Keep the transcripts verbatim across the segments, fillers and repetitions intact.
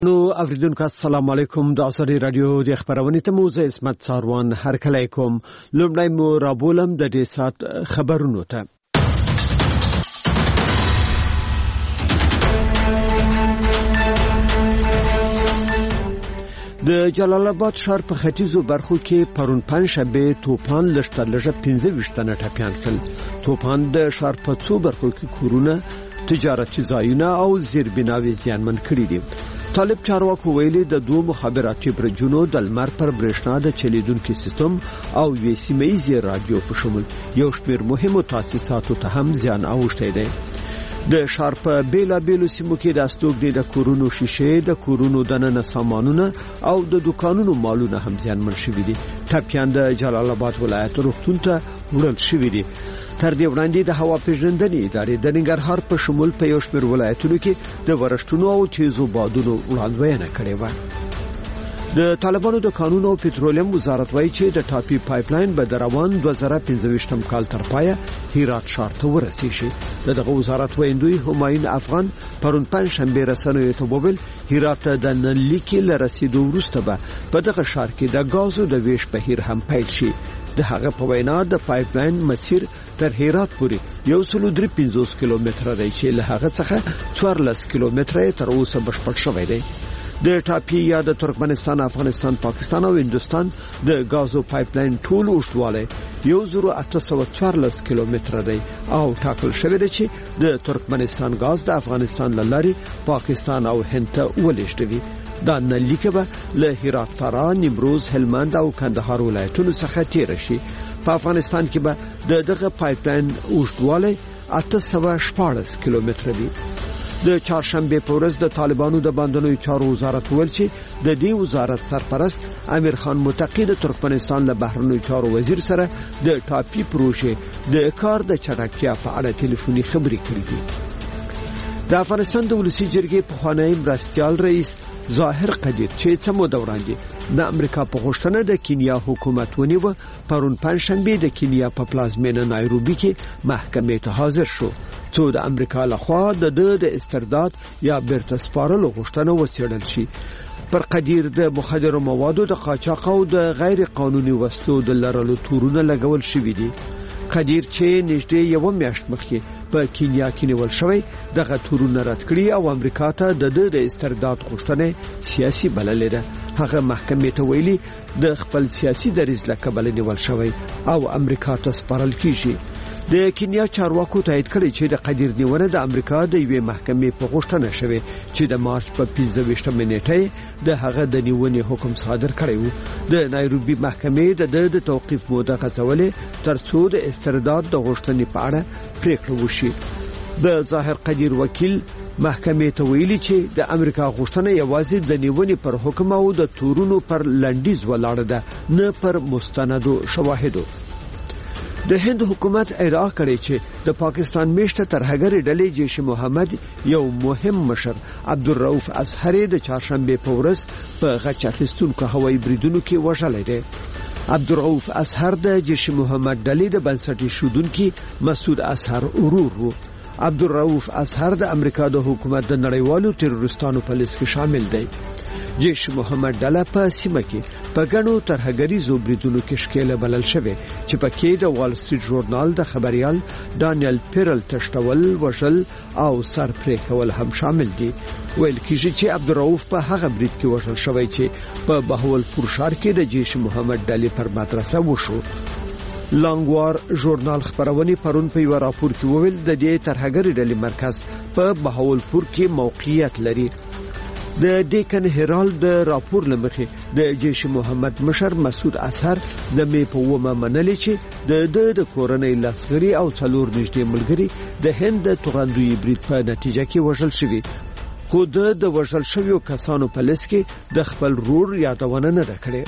نو اوریدونکو السلام علیکم د اسری رادیو د خبرونه ته موزه اسمت ساروان هر کله کوم لومړی مو رابولم د دې سات خبرونو ته د جلال آباد ښار په ختیځو برخو کې پرون پنځشنبه توپان لشتر لږه پنځه ویشتنه ټپيان کړل. توپان د ښار په څو برخو کې کورونه، تجارتي ځایونه او زیربناوي زیانمن کړي دي. طالب چارواکو ویلي د دوه مخابراتي برجونو د لمر پر برېښنا د چلیدونکو سیستم او وی سیمایي رادیو په شمول یو شمېر مهمو تاسیساتو ته هم زیان اوښتی دی. د ښار په بیلا بیلو سیمو کې د استوګنې د کورونو شیشې، د کورونو دننه سامانونه او د دکانونو مالونه هم زیانمن شوي دي. ټپيان د جلال آباد ولایت روغتون ته وړل شوي دي. تر دې وړاندې د هوا پیژندنې ادارې د ننګرهار په شمول په یو شمېر ولایتونو کې د ورښتونو او تیزو بادونو وړاندوینه کړې و. د طالبانو د قانون او پټرولیم وزارت وایي چې د ټاپي پایپ لاین به د روان دوه زره پنځه ویشتم کال تر پایه هرات ښار ته ورسیږي. دغه وزارت ویندوی همایون افغان پرون پنځشنبه رسنیو ته وویل هرات د نلیکي لرسیدو وروسته به په دغه ښار کې د غازو د ویش بهیر هم پیل شي. د هغه په وینا د پایپ لاین مسیر تر هرات پورې یو سل درې پنځوس کیلومتره دی چې له هغه څخه څوارلس کیلومتره تر اوسه بشپړ شوی دی. د ټاپي یا د ترکمنستان، افغانستان، پاکستان او هندستان د غازو پایپ لاین ټول اوږدوالی یو زر اته سوه څوارلس کیلومتره دی او ټاکل شوی دی چې د ترکمنستان غاز د افغانستان له لارې پاکستان او هند ته ولېږدوي. دا نلیکه به له هرات، فراه، نیمروز، هلمند او کندهار ولایتونو څخه تیر شي. په افغانستان کې به د دغه پایپ لاین اوږدوالی اته سوه شپاړس کیلومتره دی. د چهارشنبه په ورځ د طالبانو د باندنوي چارو وزارت ویل چې د دې وزارت سرپرست امیر خان متقی د ترکمنستان له بهرنیو چارو وزیر سره د ټاپي پروژې د کار د چټکتیا په اړه ټلیفوني خبرې کړې دي. د افغانستان د ولسی جرګې پخوانی مرستیال رئیس ظاهر قدیر چې څه موده وړاندې د امریکا په غوښتنه د کینیا حکومت ونیو پرون پنځشنبه د کینیا په پلازمینه نایروبي کې محکمې ته حاضر شو څو د امریکا لخوا د د استرداد یا بیرته سپارلو غوښتنه وڅېړل شي. پر قدیر د مخدر موادو د قاچاق او د غیر قانوني وسلو د لرلو تورونه لګول شوي دي. قدیر چې نږدې یو میاشت مخکې په کینیا کې نیول شوی دغه تورونه رد کړی او امریکا ته د د استرداد غوښتنه سیاسي بللې ده. هغه محکمې ته ویلي د خپل سیاسي دریځ له کبله نیول شوی او امریکا ته سپارل کیږي. د کینیا چارواکو تایید کړی چې د قدیر نیونه د امریکا د یوې محکمې په غوښتنه شوی چې د مارچ په پنځه ویشتمه نیټه د هغه د نیونې حکم صادر کړی و. د نایروبي محکمې د د توقیف موده غځولې ترڅو د استرداد د غوښتنې په اړه پریکړه وشي. د ظاهر قدیر وکیل محکمې ته ویلي چې د امریکا غوښتنه یوازې د نیونې پر حکم او د تورونو پر لنډیز ولاړه ده، نه پر مستندو شواهدو. د هند حکومت ادعا کړې چې د پاکستان میشته ترهګر ډلې جیش محمد یو مهم مشر عبدالرؤف اصهري د چهارشنبه په ورځ په غچ اخیستونکو هوایي بریدونو کې وژلی دی. عبدالرؤف اصهر د جیش محمد ډلې د بنسټ ایښودونکي مسعود اصهر ورور و. عبدالرؤف اصهر د امریکا د حکومت د نړیوالو تروریستانو په لیست کې شامل دی. جیش محمد ډله په سیمه کې په ګڼو ترهګریزو بریدونو کې ښکېله بلل شوې چې پکې د وال سټریټ ژورنال د خبريال ډانیل پیرل تشتول، وژل او سر پرې کول هم شامل دي. ویل کېږي چې عبدالرؤف په هغه برید کې وژل شوی چې په بهاولپور ښار کې د جیش محمد ډلې پر مدرسه وشو. لانګوار ژورنال خبرونه پرون په یو راپور کې وویل د دې ترهګری ډلې مرکز په بهاولپور کې موقعیت لري. د ډیکن هرالد د راپور لمخې د جیش محمد مشر مسعود اصهر د می په ومه منلې چې د د کورنۍ لاسغري او څلور نږدې ملګري د هند د توغندوی برید په نتیجه کې وژل شوي. خو د وژل شویو کسانو په لیست کې د خپل رور یادونه نه ده کړې.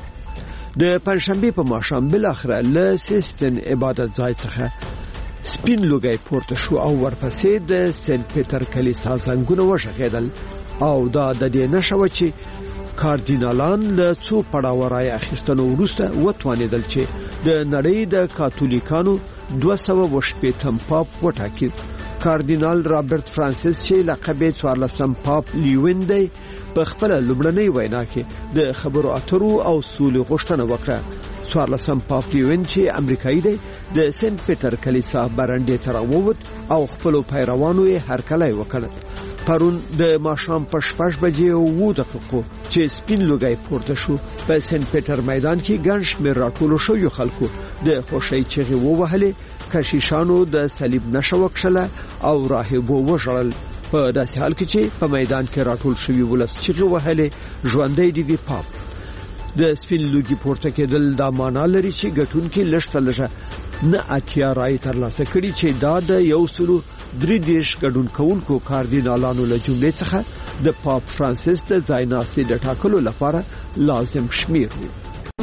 د پنځشنبه په ماښام بل اخره له سیستن عبادت ځای څخه سپین لوګي پورته شو او ورپسې د سنت پیټر کلیسا زنګونه وشغېدل او دا د دې نشو چې کاردینالان له څو پړاو راي اخیستنو وروسته وتوانیدل چې د نړۍ د کاتولیکانو دوه سوه شپږم پاپ وټاکي. کاردینال رابرټ فرانسیس چې لقب یې څوارلسم پاپ لیوین دی په خپل لومړنۍ وینا کې د خبرو اترو او سولې غوښتنه وکړه. څوارلسم پاپ لیوین چې امریکایي دی د سنت پیټر کلیسا برنډې ته راووت او خپل پیروانو یې هرکلی وکړ. پرون د ماښام په شپږ بجې او اووه دقیقو چې سپین لوګی پورته شو په سنت پیټر میدان کې ګڼ شمېر راټولو شویو خلکو د خوښۍ چغې ووهلې، کشیشانو د صلیب نښه وکښله او راهبو وژړل. په داسې حال کې چې په میدان کې راټول شوي ولس چغې وهلې ژوندی دې وي پاپ. د سپین لوګي پورته کېدل دا معنا لري چې ګټونکي لږ ته لږه نه اتیا رای ترلاسه کړي چې دا د یو سلو درې دیرش ګډون کوونکو کاردینالانو له جملې څخه د پاپ فرانسیس د ځای ناستې د ټاکلو لپاره لازم شمیر وي.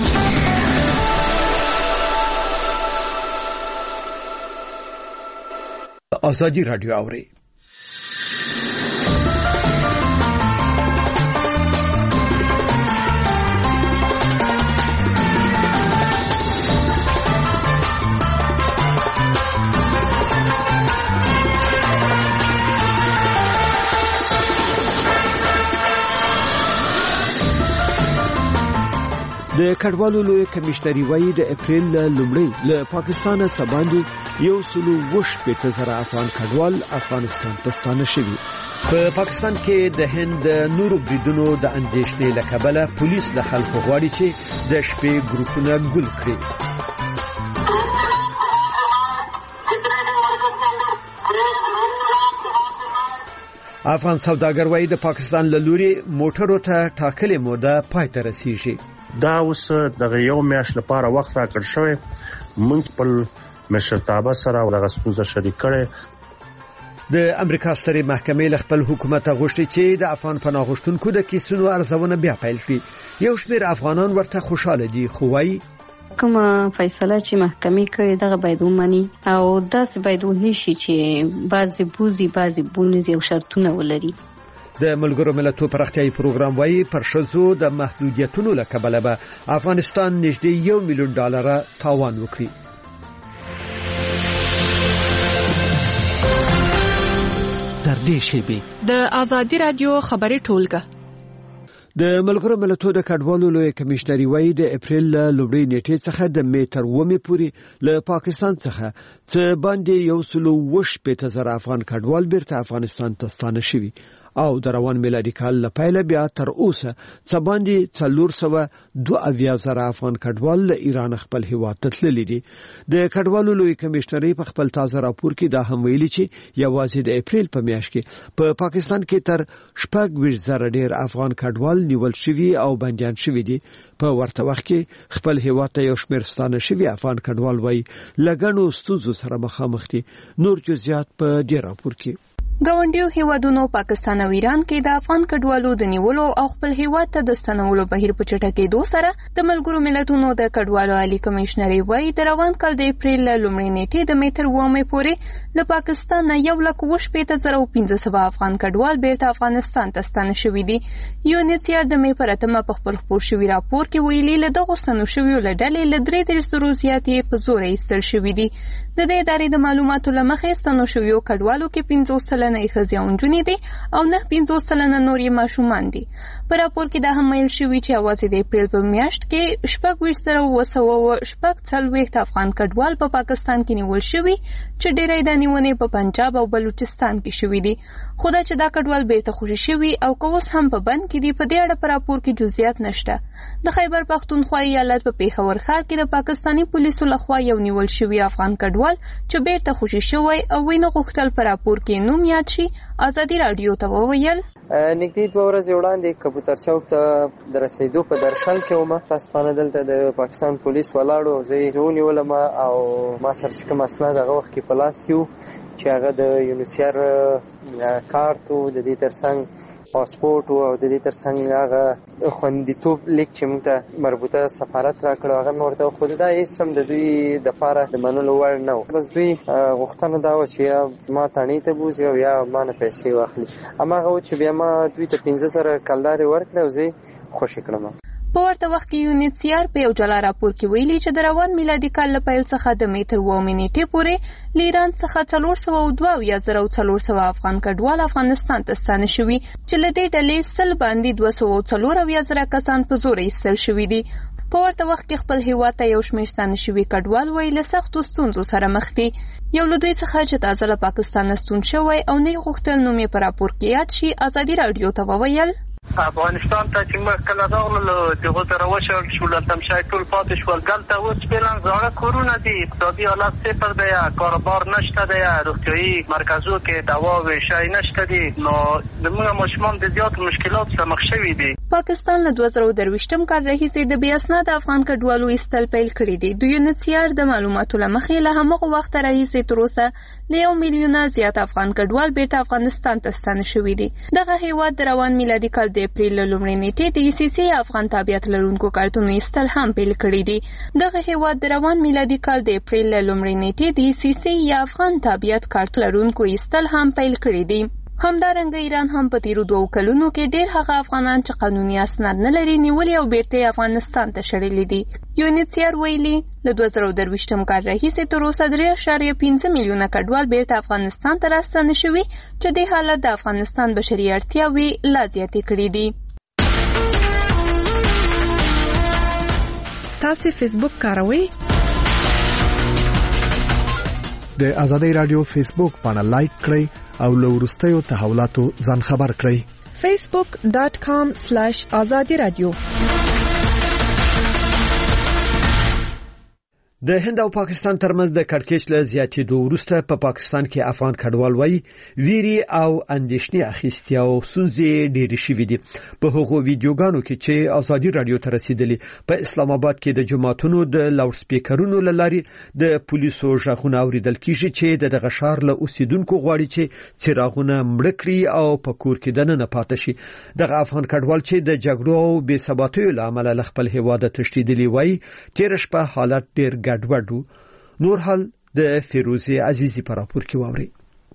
ازادي رادیو اوري د کډوالو لوی کمشنري وایي د اپریل لومړی له پاکستان څخه باندې یو سلو وش په زره افغان کډوال افغانستان ته ستانه شوي. په پاکستان کې د هند نورو بریدونو د اندېښنې له کبله پولیس له خلکو غواړي چې د شپې ګروپونه ګل کړي. افغان سوداګر وایي د پاکستان له لوري موټرو ته ټاکلې موده پای ته رسیږي. دا اوس دغه یو میاشت لپاره وخت راکړ شوی، موږ خپل مشرتابه سره دغه ستونزه شریک کړې. د امریکا سترې محکمې له خپل حکومت غوښتي چې د افغان پناه غوښتونکو د کیسونو ارزونه بیا پیل کړي. یو شمېر افغانان ورته خوشاله دي، خو وایي کومه فیصله چې محکمې کړې دغه باید ومني او داسې باید ونشي چې بعضې بوزي بعضې بونیزي او شرطونه ولري. د ملګرو ملتونو پراختیايي پروګرام وایي پر ښځو د محدودیتونو له کبله به افغانستان نږدې یو میلیون ډالر تاوان وکړي. تر دې شیبې د ازادي رادیو خبري ټولګه. د ملګرو ملتونو د کډوالو لوی کمشنري وایي د اپریل لومړۍ نیټې څخه د مې تر اوومې پورې له پاکستان څخه څه باندې یو سلو وش په زره افغان کډوال بیرته افغانستان ته ستانه شوي او د روان میلادي کال له پیله بیا تر اوسه څه باندې څلور سوه دوه اویا زره افغان کډوال له ایران خپل هیواد ته تللي دي. د کډوالو لوی کمشنري په خپل تازه راپور کې دا هم ویلي چې یوازې د اپریل په میاشت کې په پاکستان کې تر شپږ ویشت زره ډیر افغان کډوال نیول شوي او بندیان شوي دي. په ورته وخت کې خپل هیواد ته یو شمېر ستانه شوي افغان کډوال وایي لګڼو ستونزو سره مخامخ دي. نور جزئیات په دې راپور کې. ګاونډیو هیوادونو پاکستان او ایران کې د افغان کډوالو د نیولو او خپل هیواد ته د ستنولو بهیر په چټکېدو سره د ملګرو ملتونو د کډوالو عالی کمشنري وایي د روان کال د اپریل لومړۍ نیټې د مې تر اوومې پورې له پاکستان نه یو لک اوه شپېته زره او پنځه سوه افغان کډوال بیرته افغانستان ته ستانه شوي دي. یونیسیار د مې پر اتمه په خپل خپور شوي راپور کې ویلي له دغو ستنو شویو له ډلې له درې دېرش زرو زیاتې په زور ایستل شوي دي. د دې ادارې د معلوماتو له مخې ستنو شویو کډوالو کې پنځوس سلنه یې ښځې او نجونې دي او نه پنځوس سلنه نور یې ماشومان دي. په راپور کې دا هم ویل شوي چې یوازې د اپریل په میاشت کې شپږ ویشت زره اوه سوه شپږ څلوېښت افغان کډوال په پاکستان کې نیول شوي چې ډېری دا نیونې په پنجاب او بلوچستان کې شوي دي. خو دا چې دا کډوال بیرته خوشي شوي او که اوس هم په بند کې دي په دې اړه په راپور کې جزئیات نشته. د خیبر پښتونخوا ایالت په پیښور ښار کې د پاکستاني پولیسو لخوا یو نیول شوي افغان کډوال چې بیرته خوشي شوی او وینه غوښتل په راپور کې نوم یاد شي ازادي رادیو ته وویل. نږدې دوه ورځې وړاندې کبوتر چوک ته د رسېدو په درشل کې ومه تاسفانه دلته د پاکستان پولیس ولاړو زه یې ونیولم او ما سره چې کوم اسناد هغه وخت کې په لاس کې وو چې هغه د یونیسیار کارت و د دې ترڅنګ پاسپورت او د دې ترڅنګ هغه خوندیتوب لیک چې موږ ته مربوطه سفارت راکړو هغه مې ورته وښود. دا هېڅ هم د دوی دپاره د منلو وړ نه و. بس دوی غوښتنه دا وه چې یا ما تڼۍ ته بوځي او یا ما نه پیسې واخلي. هماغه و چې بیا ما دوی ته پنځه زره کلدارې ورکړې او زه یې خوشي کړم. په ورته وخت کې یونیسیار په یو جلا راپور کې ویلي چې د روان میلادي کال له پیل څخه د مې تر اووه نیټې پورې له ایران څخه څلور سوه دوه اویا زره څلور سوه افغان کډوال افغانستان ته ستانه شوي چې له دې ډلې سل باندې دوه سوه څلور اویا زره کسان په زور ایستل شوي دي. په ورته وخت کې خپل هیواد ته یو شمېر ستانه شوي کډوال وایي له سختو ستونزو سره مخ دي. یو له دوی څخه چې تازه له پاکستانه ستون شوی او نه یې غوښتل نوم یې په راپور کې یاد شي ازادي راډیو ته وویل افغانستان ته چې موږ کله راغلو دغه سره وشړل شول هلته شاید ټول پاتې شول. دلته اوس فعلا زاړه کورونه دي، اقتصادي حالت صفر دی، کاروبار نشته دی، روغتیایي مرکزو کې دوا و شی نشته دي، نو زموږ ماشومان د زیاتو مشکلاتو سره مخ شوي دي. پاکستان له دوه زره درویشتم کال راهیسې د بې اسناده افغان کډوالو ایستل پیل کړي دي. د یونیسیار د معلوماتو له مخې له هماغه وخته راهیسې تر اوسه له یو میلیونه زیات افغان کډوال بیرته افغانستان ته ستانه شوي دي. دغه هیواد د روان میلادي کال د اپریل له لومړۍ نیټې د ای سی سی افغان تابعیت لرونکو کارتونو ایستل هم پیل کړي دي. دغه هیواد د روان میلادي کال د اپریل له لومړۍ نیټې د ای سی سی یا افغان تابعیت کارت لرونکو ایستل هم پیل کړي دي. همدارنګه ایران هم په تیرو دوو کلونو کې ډېر هغه افغانان چې قانوني اسناد نه لري نیولي او بیرته افغانستان ته شړلي دي. یونیسیار ویلي له دوه زره درویشتم کال راهیسې تر اوسه درې اعشاریه پنځه میلیونه کډوال بیرته افغانستان ته راستانه شوي چې دې حالت د افغانستان بشري اړتیاوې لا زیاتې کړي دي. تاسو فیسبوک کاروئ؟ د ازادي رادیو فیسبوک باندې لایک کړئ او له وروستیو تحولاتو ځان خبر کړئ. facebook dot com slash azadi radio. د هند او پاکستان ترمنځ د کړکېچ له زیاتېدو وروسته په پاکستان کې افغان کډوال وایي ویری او اندېښنې اخیستي او ستونزې ډېرې شوې دي. په هغو ویډیوګانو کې چې ازادي رادیو ته رسیدلي په اسلام آباد کې د جماعتونو د لاوډ سپیکرونو له لارې د پولیسو غږونه اوریدل کیږي چې د دغه ښار له اوسیدونکو غواړي چې څراغونه مړ کړي او په کور کې دننه پاتې شي. دغه افغان کډوال چې د جګړو او بې ثباتیو له امله له خپل هیواده تښتېدلي وایي تېره شپه حالت ډېر ګډوډ و. نور حال د فیروزه عزیزی پر راپور کې واوري.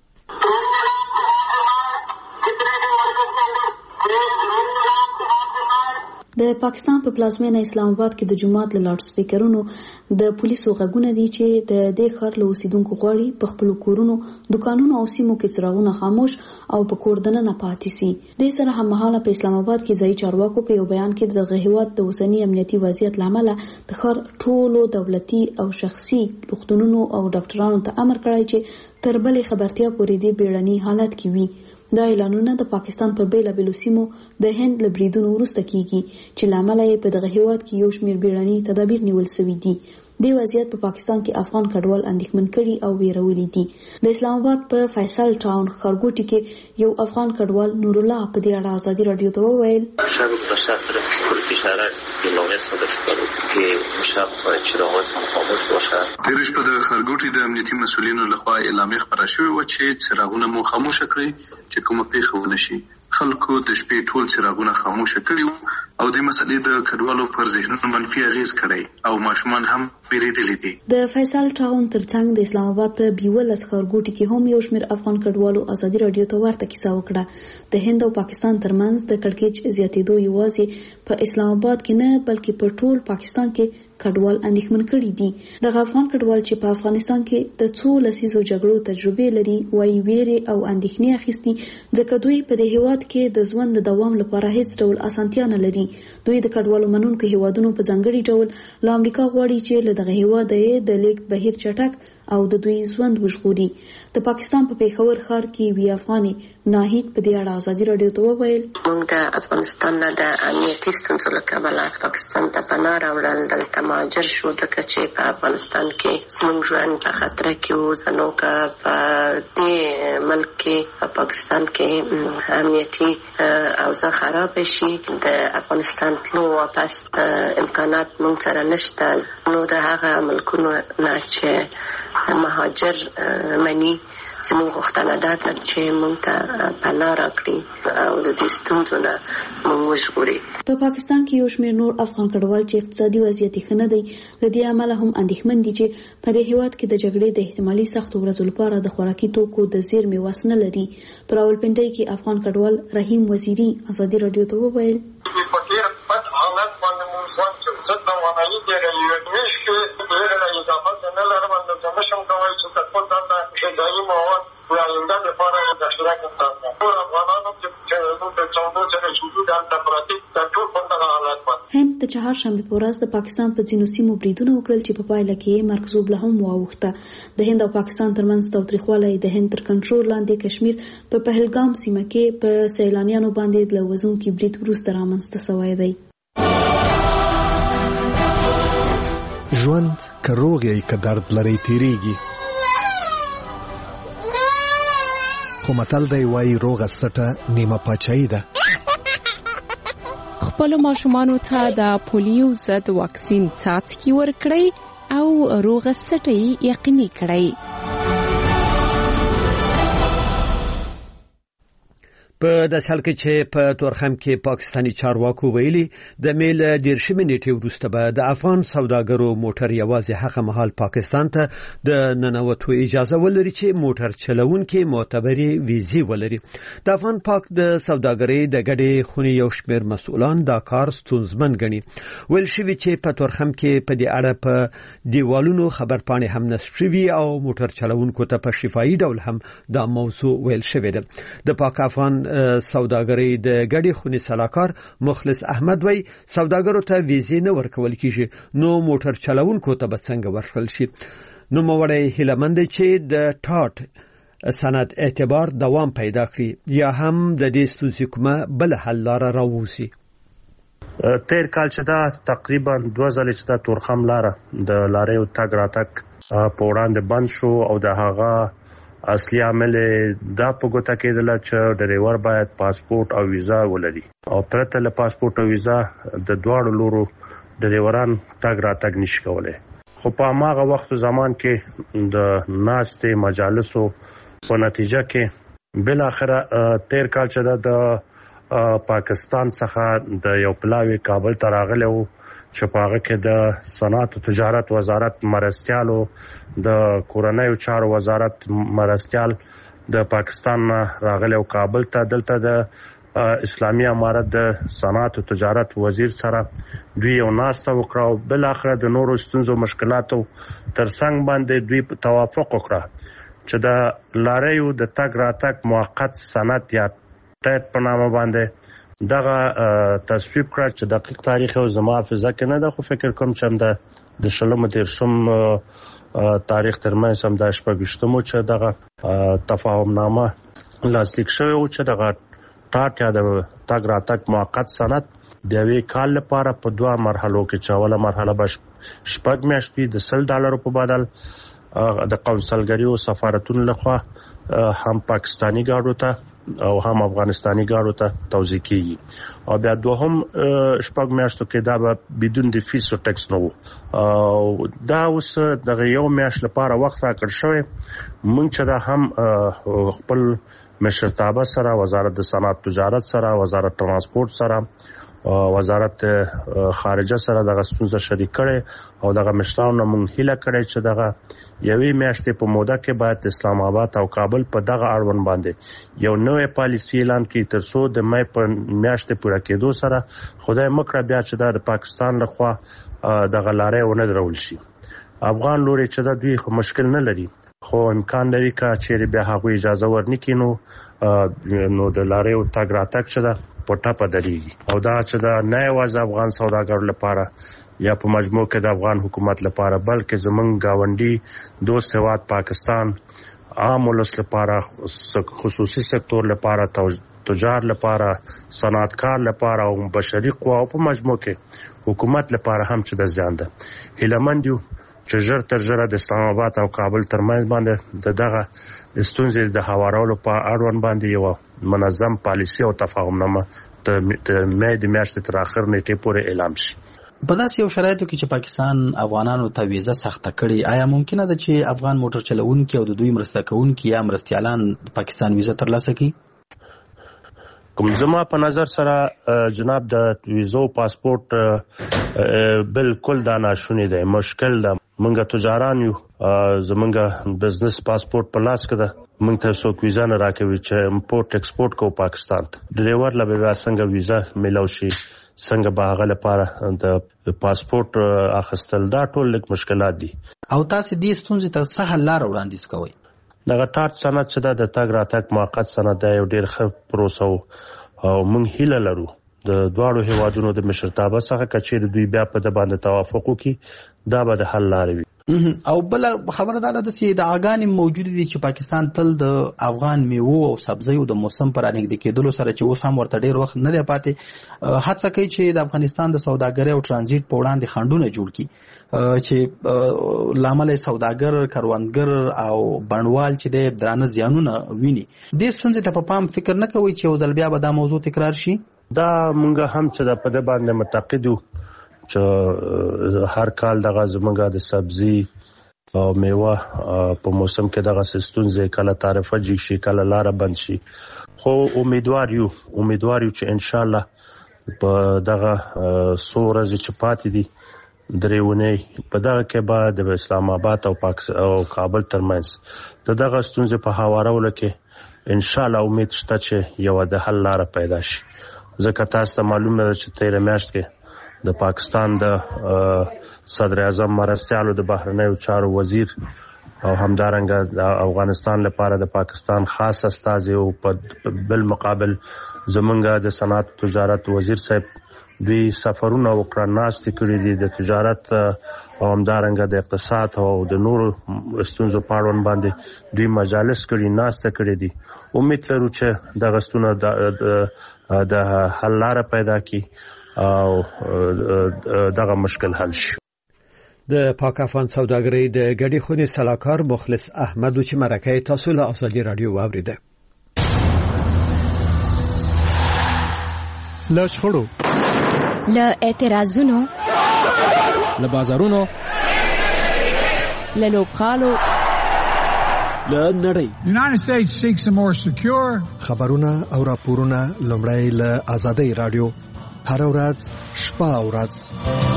د پاکستان په پلازمینه اسلام آباد کې د جماعت له لاوډ سپیکرونو د پولیسو غږونه دي چې د دې ښار له اوسیدونکو غواړي په خپل کورونو، دکانونو او سیمو کې څراغونه خاموش او په کور دننه پاتې سي. د سره هممهاله په اسلام آباد کې ځای چارواکو په یو بیان کې د غهوات د اوسنی امنیتي وضعیت لامل د ښار ټولو دولتي او شخصي روغتونونو او ډاکټرانو ته امر کړی چې تر بلې خبرتیا پورې د بیړني حالت کې وي. دا اعلانونه د پاکستان پر بیلابیلو سیمو د هند له بریدونو وروسته کیږي چې لامل یې په دغه هیواد کې یو شمېر بیړني تدابیر نیول شوي دي. د وضعیت په پاکستان کې افغان کډوال اندېښمن کړي او ویرولي دي. د اسلام آباد په فیصل ټاون خارګوټي کې یو افغان کډوال نور الله په دې اړه ازادي رادیو ته وویل شب بشر اشاره اعلانیه صادر کړو چې شب چراغات خاموش باشه. تیرش په د خارګوټي د امنیتي مسولینو لخوا اعلامیه خبره شوې و چې څراغونه مو خاموش کړئ چې کومه پیښه ونشي. خلکو د شپې ټول څراغونه خاموش کړي او د مسلې د کډوالو پر ذهنونو منفي اغیز کړي او ماشومان هم بیریدلي دي. د فیصل ټاون ترڅنګ د اسلام آباد په بیولس خارګوټي کې هم یو شمېر افغان کډوالو ازادي رادیو ته ورته کیسه وکړه. د هند او پاکستان ترمنځ د کړکېچ زیاتېدو یوازې په اسلام آباد کې نه بلکې په ټول پاکستان کې کډوال اندېښمن کړي دي. دغه افغان کډوال چې په افغانستان کې د څو لسیزو جګړو تجربه لري وایي ویرې او اندېښنې اخیستي ځکه دوی په دې هیواد کې د ژوند د دوام لپاره هیڅ ډول اسانتیا نه لري. دوی د کډوالو منونکو هیوادونو په ځانګړي ډول له امریکا غواړي چې له دغه هیواده یې د لیږد بهیر چټک او د دوی ژوند وژغوري. د پاکستان په پیښور ښار کې وی افغاني ناهید په دې اړه ازادي رادیو ته وویل موږ د افغانستان نه د امنیتي ستونزو له کبله پاکستان ته پناه راوړل دلته مهاجر شو ځکه چې په افغانستان کې زموږ ژوند په خطر کې و. زه نو که په دې ملک کې په پاکستان کې امنیتي اوضاع خراب شي د افغانستان تلو واپس امکانات موږ سره نشته. نو د هغه ملکونو نه چې مهاجر مني زموږ غوښتنه ده چې موږ ته پناه راکړي او د دې ستونزو نه موږ وژغوري. په پاکستان کې یو شمېر نور افغان کډوال چې اقتصادي وضعیت ښه نه دی له دې امله هم اندېښمن دي چې په دې هیواد کې د جګړې د احتمالي سختو ورځو لپاره د خوراکي توکو د زیرمې وس نه لري. په راولپنډۍ کې افغان کډوال رحیم وزیري ازادي رادیو ته وویل په ډېر بد حالت باندې ځوان چې زه توانایي ډېره یوه میاشت کې ډېره اضافه نه لرم نو زه نشم کولی چې د خپل ځان نه غذایي مواد د آینده لپاره ذخیره کړم. ټول افغانانو چې موږ د چاودو سره شدید هلته پراته د ټول په دغه حالت باندې هند د چهارشنبې په ورځ د پاکستان په ځینو سیمو بریدونه وکړل چې په پایله کې یې مرګ ژوبله هم واوښته. د هند او پاکستان ترمنځ تاوتریخوالی د هند تر کنټرول لاندې کشمیر په پهلګام سیمه کې په سیلانیانو باندې د وژونکي برید وروسته رامنځته شوی دی. ژوند که روغ یې که درد لري تیریږي، خو متل دی وایي روغه سټه نیمه پاچاهي ده. خپلو ماشومانو ته د پولیو ضد واکسین څاڅکي ورکړئ او روغه سټه یې یقیني کړئ. په داسې حال کې چې په تورخم کې پاکستاني چارواکو ویلي د میل دیرشمې نیټې وروسته به د افغان سوداګرو موټر یوازې هغه مهال پاکستان ته د ننوتو اجازه ولري چې موټر چلونکي معتبرې ویزې ولري. د افغان پاک د سوداګرۍ د ګډې خونې یو شمېر مسؤلان دا کار ستونزمن ګڼي. ویل شوي چې په تورخم کې په دې اړه په دیوالونو خبرپاڼې هم نشر شوي او موټر چلونکو ته په شفاهي ډول هم دا موضوع ویل شوې ده. د پاک افغان سوداګرۍ د ګډې خونې سلاکار مخلص احمد وای سوداګرو ته ویزې نه ورکول کیږي، نو موټر چلونکو ته به څنګه ورکړل شي؟ نو موړی هیلمند چې د ټاټ سند اعتبار دوام پیدا کړي یا هم د دې ستونزې کومه بل حل لاره راووسي. تیر کال چې دا تقریبا دوه ځله چې دا تورخم لاره د لارې تګ راتګ په وړاندې بند شو او د هغه اصلي عامل دا په ګوته کېدل چې ډرایور باید پاسپورت او ویزا ولري او پرته له پاسپورت او ویزا د دواړو لورو ډرایوران تګ راتګ نشي کولای. خو په هغه وخت زمان کې د ناستې مجالسو په نتیجه کې بل اخره تیر کال چې د پاکستان څخه د یو پلاوی کابل ته راغلی و چې په هغه کې د صنعت او تجارت وزارت مرستیالو د کورنیو چارو وزارت مرستیال د پاکستان راغلی او کابل ته دلته د اسلامي امارت د صنعت او تجارت وزیر سره دوی یو ناسته وکړه او بل اخر د نورو ستونزو مشکلاتو ترڅنګ باندې دوی توافق وکړه چې د لاریو د تګ راتګ موقت صنعت یا ټیټ په نامه باندې دغه تصویب کړ چې دقیق تاریخ او زما حافظه کې نه ده، خو فکر کوم چې هم د شلم دیرشم تاریخ ترمنځ هم د شپږشتمو چې دغه تفاهم نامه لاسلیک شوی او چې دغه ټاټ یا د تګ راتګ موقت صنعت د یوې کال لپاره په دوه مرحلو کې چې اوله مرحله به شپږ میاشتې د سل ډالرو په بدل د قونسلګرۍ او سفارتونو لخوا هم پاکستانی ګاډو ته او هم افغانستاني ګاډو ته توزیع کیږي او بیا دوهم شپږ میاشتو کې دا به بدون د فیس او ټیکس نه وو. دا اوس د یو میاشت لپاره وخت راکړ شوی. مونږ چې دا هم خپل مشرتابه سره وزارت د صنعت تجارت سره وزارت ترانسپورت سره وزارت خارجه سره دغه ستونزه شریک کړي او دغه مشرانو مونږ هیله کړي چې دغه یوې میاشتې په موده کې باید اسلام آباد او کابل په دغه اړوند باندې یو نوې پالیسي اعلان کړي تر څو د مې په میاشتې پوره کېدو سره خدای مکړه بیا چې د پاکستان لخوا دغه لارې ونه درول شي. افغان لوري چې د دوی خو مشکل نه لري، خو امکان لري که چیرې بیا هغه اجازه ورنکړي نو نو د لارې او تګ راتګ چې دا پټه پدريږي او دا چې دا نه یوازې افغان سوداګرو لپاره یا په مجموع کې د افغان حکومت لپاره بلکې زمونږ گاونډي دوست هواد پاکستان عام ولس لپاره خصوصي سکتور لپاره تجار لپاره صنعتکار لپاره او بشري قوا او په مجموع کې حکومت لپاره هم چې د ځان ده هیلمند یو چې ژر تر ژره د اسلام آباد او کابل ترمنځ باندې دغه ستونزې د هوارولو په اړوند باندې یو منظم پالیسي او تفاهم نامه د مې د میاشتې تر اخر نیټې پورې اعلان شي. په داسې یو شرایطو کې چې پاکستان افغانانو ته ویزه سخته کړي، آیا ممکنه ده چې افغان موټر چلوونکي او د دوی مرسته کوونکي یا مرستیالان د پاکستان ویزه ترلاسه کړي؟ کوم زما په نظر سره جناب د ویزو پاسپورت بالکل دا ناشونی دی، مشکل ده. منګه تجاران یو زمونږ بزنس پاسپورت په لاس کې ده، موږ ته څوک ویزا نه راکوي چې امپورټ ایکسپورټ کو پاکستان ته. ډرایور لا به څنګه ویزا ملو شي، څنګه به هغه لپاره د پاسپورت اخیستل، دا ټول لږ مشکلات دي. او تاسو دې ستونزې ته څه حل لار وړاندیز کوئ؟ دغه ټاټ سند چې دا د تګ راتګ موقت سند دی، یو ډېر ښه پروسه او موږ هیله لرو د دواړو هیوادونو د مشرتابه څخه کچې دوی بیا په د باندې توافق وکړي، دا به د حل لارې وي. او بل خبره دا ده چې د اغانې موجود دي چې پاکستان تل د افغان میوو او سبزیو د موسم پر انګد کېدلو سره چې اوس هم ورته ډیر وخت نه دی پاتې، هڅه کوي چې د افغانستان د سوداګرۍ او ترانزیت په وړاندې خنډونه جوړ کړي چې لامل سوداګر، کروندګر او بڼوال چې د درانه زیانونه ویني. دې ستونزې ته په پام فکر نه کوي چې یو ځل بیا به دا موضوع تکرار شي؟ دا مونږ هم چې د په د باندې متعقد یو چې هر کال دغه زمونږ د سبزی او میوه په موسم کې دغه ستونزې کله تعرفه جي شي، کله لاره بند شي، خو امیدوار یو امیدوار یو چې ان شاء الله په دغه څو ورځې چې پاتې دي درېونی په دغه کې به د اسلام آباد او پاکستان او کابل ترمنځ د دغه ستونزې په هوارولو کې ان شاء الله امید شته چې یو د حل لاره پیدا شي. ځکه تاسو ته معلومه ده چې تیر میاشت کې د پاکستان د صدر اعظم مرستیالو د بهرنیو چارو وزیر او همدارنګه د افغانستان لپاره د پاکستان خاص استازي او په بل مقابل زمونږ د صنعت تجارت وزیر صاحب دوی سفرونه وکړه، ناستې کړې دي د تجارت او همدارنګه د اقتصاد او د نورو ستونزو په اړوند باندې دوی مجالس کړي، ناسته کړې دي. امید لرو چې دغه ستونزه د حل لاره پیدا کړي او دغه مشکل حل شي. د پاک افغان سوداګرۍ د ګډې خونې سلاکار مخلص احمد چې مرکه تاسو له ازادي رادیو واوریده. له شخړو، له اعتراضونو، له بازارونو، له لوبخالو، له نړۍ United States seeks a more secure خبرونه او راپورونه لومړی له ازادي رادیو هر ورځ شپه او ورځ.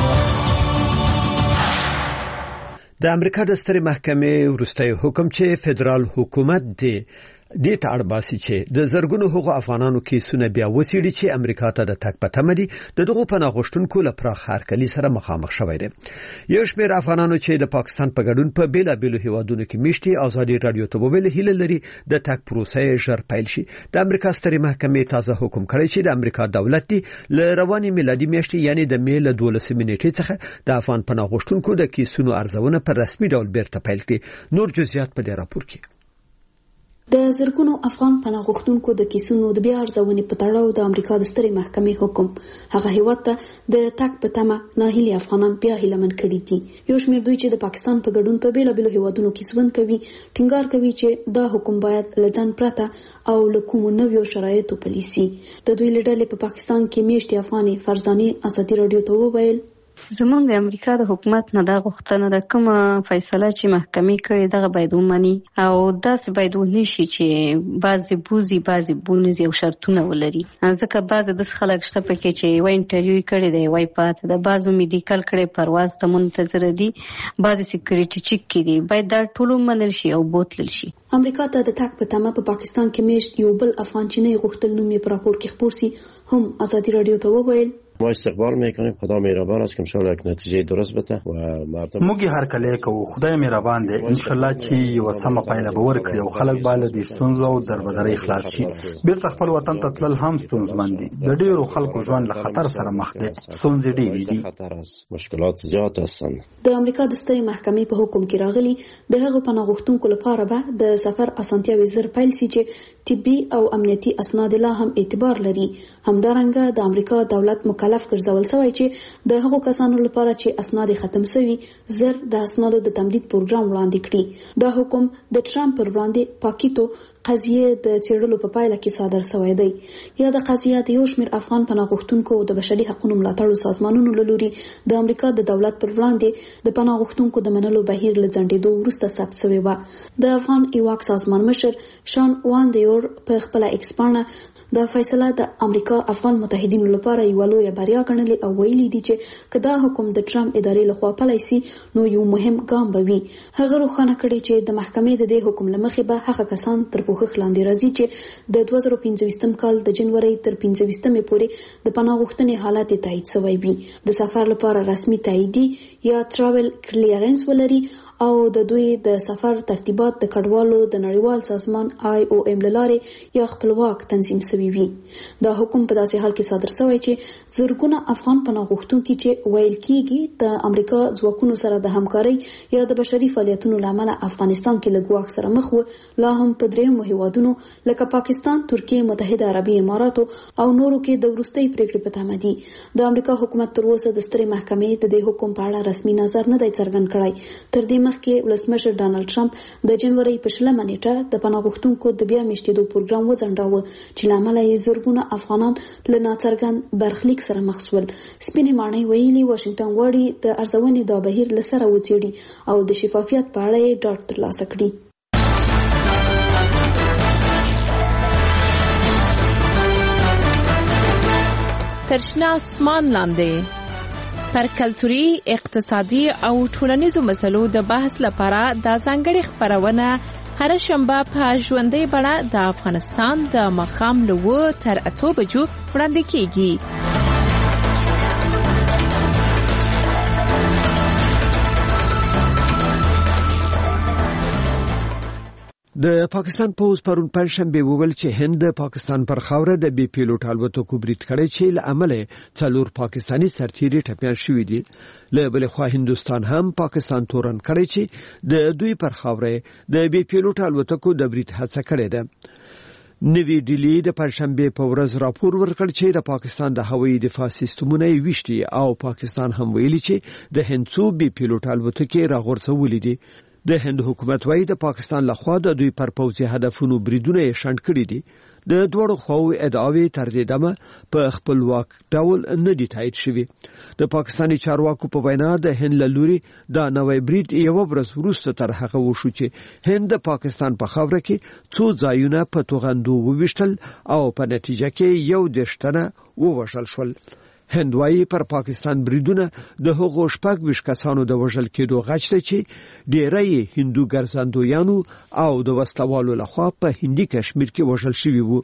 د امریکا د سترې محکمې وروستي حکم چې فدرال حکومت دی د تړباسي چې د زرګونو حقوق افغانانو کیسونه بیا وسیړي چې امریکا ته د تک پته مدي د دغه پناه غوښتونکو لپاره خارکلي سره مخامخ شوی دی. یو شمېر افغانانو چې د پاکستان په ګډون په بیلا بیلو هیوادونو کې میشتي ازادي رادیو ته وبل هیله لري د تک پروسه ژر پیل شي. د امریکا سترې محکمې تازه حکم کړی چې د امریکا دولت دی ل رواني میلادي میاشتې یعنی د میل دولسمې نیټې څخه د افغان پناه غوښتونکو د کیسونو ارزونه په رسمي ډول بیرته پیل کړي. نور جزئیات په دې راپور کې. د زرګونو افغان پناه غوښتونکو د کیسونو د بیا ارزونې په تړاو د امریکا د سترې محکمې حکم هغه هیواد ته د تک په تمه ناهیلي افغانان بیا هیلمن کړي دي. یو شمېر دوی چې د پاکستان په ګډون په بیلا بیلو هیوادونو کې ژوند کوي ټینګار کوي چې دا حکم باید له ځان پرته او له کومو نویو شرایطو پلي شي. د دوی له ډلې په پاکستان کې میشتي افغاني فرزاني ازادي رادیو ته وویل زمونږ د امریکا د حکومت نه دا غوښتنه ده کومه فیصله چې محکمې کړې دغه باید ومني او داسې باید ونه شي چې بعضې بوزي بعضې بونیزي او شرطونه ولري. ځکه بعضې داسې خلک شته پکې چې یوه انټرویو یې کړې دی وایي پاته ده، بعضو میډیکل کړی پرواز ته منتظره دي، بعضې سیکورټي چیک کې دي، باید دا ټول ومنل شي او بوتلل شي. امریکا ته د تک په تمه په پاکستان کې میشت یو بل افغان چینی غوښتل نوم یې په راپور کې خپور سي هم ازادي رادیو ته وویل ما استقبال میکنیم، خدا مهربان است که انشالله یک نتیجه درست بده و مردم موږ هر کله کوو خدای مهربان دی انشالله چې یو سم پایله به ورکړي او خلک باندې د ستونزو او دربدرۍ خلاص شي. بیرته خپل وطن ته تلل هم ستونزمن دي، د ډیرو خلکو ژوند له خطر سره مخ دی، ستونزې ډېرې دي، خطر است، مشکلات زیات هستند. د امریکا د سترې محکمې په حکم کې راغلي د هغو پناه غوښتونکو لپاره به د سفر اسانتیاوې زر پیل شي چې طبي او امنیتي اسناد لا هم اعتبار لري. همدارنګه د امریکا دولت مکلف ګرځول شوی چې د هغو کسانو لپاره چې اسناد ختم شوي زر د اسنادو د تمدید پروګرام وړاندې کړي. دا حکم د ټرمپ پر وړاندې پاکیتو قضیه د څېړلو په پایله کې صادر شوی دی. یا د قضیه د یو شمېر افغان پناه غوښتونکو او د بشري حقوقو ملاتړو سازمانونو له لوري د امریکا د دولت پر وړاندې د پناه غوښتونکو د منلو بهیر له ځنډېدو وروسته ثبت شوی و. د افغان ایواک سازمان مشر شان واندیور په خپله ایکس پاڼه د فیصله د امریکا افغان متحدینو لپاره یوه لویه بریا ګڼلې او ویلي دي چې کدا حکم د ټرمپ ادارې لخوا پلی سي نو یو مهم ګام به وي. هغه روښانه کړي چې د محکمې د دې حکم لمخې به هغه کسان تر پوښښ لاندې راځي چې د دوه زره پنځه کال د جنوري تر پنځه پورې د پناه غوښتنې حالت تایید شوی وي، د سفر لپاره رسمي تاییدي یا ټراول کلیرنس ولري او د دوی د سفر ترتیبات د کډوالو د نړیوال سازمان آی او ام لاره یا خپلواک تنظیم شوی وي. دا حکم په داسې حال کې صادر شوی چې زرګونه افغان پناه غوښتونکي چې ویل کېږي د امریکا ځواکونو سره د همکارۍ یا د بشري فعالیتونو لامل افغانستان کې له ګواښ سره مخ وو، لا هم په دریمو هیوادونو لکه پاکستان، ترکیه، متحده عربي اماراتو او نورو کې د وروستۍ پریکړې په تمه دي. د امریکا حکومت تر اوسه د سترې محکمې د دې حکم په اړه رسمي نظر نه دی څرګند کړی. تر دې مخکې ولسمشر ډانلډ ټرمپ د جنوري په شلمه نیټه د پناه غوښتونکو د بیا میشتېدو پروګرام وځنډاوه چې لامل یې زرګونه افغانان له ناڅرګند برخلیک سره مخ شول. سپینې ماڼۍ ویلي واشنگټن غواړي د ارزونې دا بهیر له سره وڅېړي او د شفافیت په اړه یې ډاډ ترلاسه کړي. ترشنا اسمان لاندې پر کلتوري، اقتصادي او ټولنیزو مسلو د بحث لپاره د ځانګړي خبرونه هر شنبه په ژوندۍ بڼه د افغانستان د ماښام له اوه تر اتو بجو وړاندې کیږي. د پاکستان پوز پرون پنځشنبه وویل چې هند د پاکستان پر خاوره د بي پیلوټ الوتکو برید کړی چې له امله څلور پاکستانی سرتیري ټپیان شوي دي. له بل خوا هندستان هم پاکستان تورن کړی چې د دوی پر خاوره د بي پیلوټ الوتکو د برید هڅه کړې ده. نوی ډیلی د پنځشنبه په ورځ راپور ورکړ چې د پاکستان د هوایي دفاع سیستمونه یې ویشتي او پاکستان هم ویلي چې د هند څو بي پیلوټ الوتکې راغورځولې دي. د هند حکومت وايي د پاکستان لخوا د دوی پر پوځي هدفونو بریدونه یې شنډ کړي دي. د دوړو خواو ادعاوې تر دې دمه په خپلواک ډول نه دي تایید شوي. د پاکستاني چارواکو په وینا د هند له لوري دا نوی برید یو ورځ وروسته تر هغه وشو چې هند د پاکستان په خاوره کې څو ځایونه په توغندو وویشتل او په نتیجه کې یو دېرش تنه ووژل شول. هند وايي پر پاکستان بریدونه د هغو شپږ ویش کسانو د وژل کېدو غچ دی چې ډېری هندو ګرځندویانو او د وسلوالو لخوا په هندي کشمیر کې وژل شوي وو.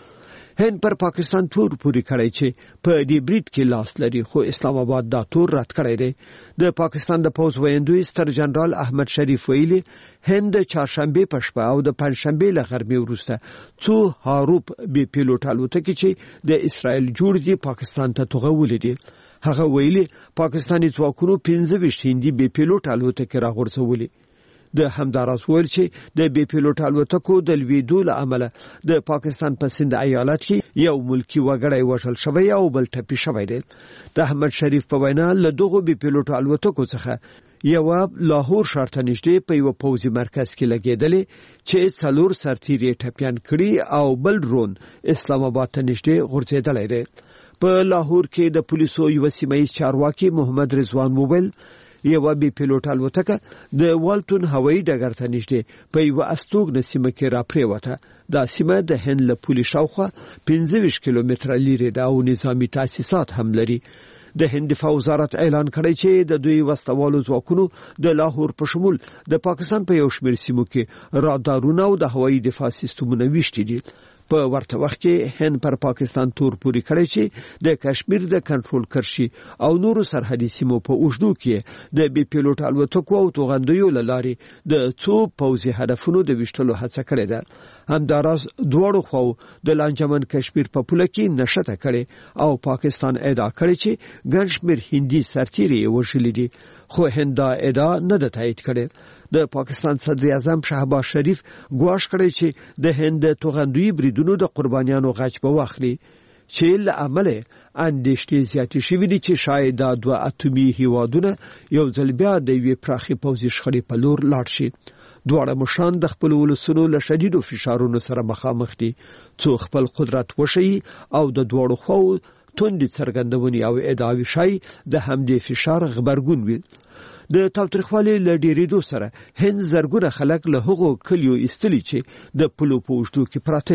هند پر پاکستان تور پوری کړی چې په دې برید کې لاس لري، خو اسلام آباد دا تور رد کړی دی. د پاکستان د پوز ویندوی ستر جنرال احمد شریف ویلي هند چهارشنبه په شپه او د پنځشنبه له غرمې وروسته څو هاروپ بي پیلوټ الوتکې چې د اسرائیل جوړ دي پاکستان ته توغولې دي. هغه ویلي پاکستاني ځواکونو پنځه ویشت هندي بي پیلوټ الوتکې راغورځولې. د همداراز ویل چې د بي پیلوټ الوتکو د لویدو له امله د پاکستان په سند ایالت کې یو ملکی وګړی وژل شوی او بل ټپي شوی دی. د احمد شریف په وینا له دغو بي پیلوټ الوتکو څخه یو لاهور شارته نږدې په یو پوځي مرکز کې لګیدلې چې څلور سرتیري ټپيان کړي او بل ډرون اسلام آباد ته نږدې غورځېدلی دی. په لاهور کې د پولیسو یو سیمایي چارواکي محمد رضوان موبایل یو بي پیلوټ الوتکه د والټون هوایي ډګر ته نږدې په یو استوګنه سیمه کې راپریوته. دا سیمه د هند له پولي شاوخوا پنځه ویشت کیلومتره لرې ده او نظامی تاسیسات هم لري. د هند دفاع وزارت اعلان کړی چې د دوی وسلوالو ځواکونو د لاهور په شمول د پاکستان په یو شمېر سیمو کې رادارونه او د هوایي دفاع سیستمونه ویشتي دي. په ورته وخت کې هند پر پاکستان تور پوری کړی چې د کشمیر د کنټرول کرشي او نورو سرحدي سیمو په اوږدو کې د بي پیلوټ الوتکو او توغندیو لاري د څو پوځي هدفونو د وشتلو هڅه کړې ده. همداراز دوړو خو د لانجمن کشمیر په پوله کې نشته کړي او پاکستان ادعا کړی چې ګنشمیر هندي سرتیري وژلي دي، خو هند دا ادعا نه ده تایید کړې. د پاکستان صدر اعظم شهباز شریف ګواښ کړی چې د هند توغندوی بریدونو د قربانیانو غچ به واخلي چې له عمله اندېشتې زیاتې شوې دي چې شاید دا دوه اتومي هیوادونه یو ځل بیا د یوې پراخې پوځي شخړې په لور لاړ شي. دواړه مشران د خپل ولسونو له شدیدو فشارونو سره مخامخ دي څو خپل قدرت وشي او د دواړو خواو توندې څرګندونې او ادعاوې شي د همدې فشار غبرګون وي. د تاوتریخوالي له ډېرېدو سره هند زرګونه خلک له هغو کلیو ایستلي چې د پلو په اوږدو کې پراته دي.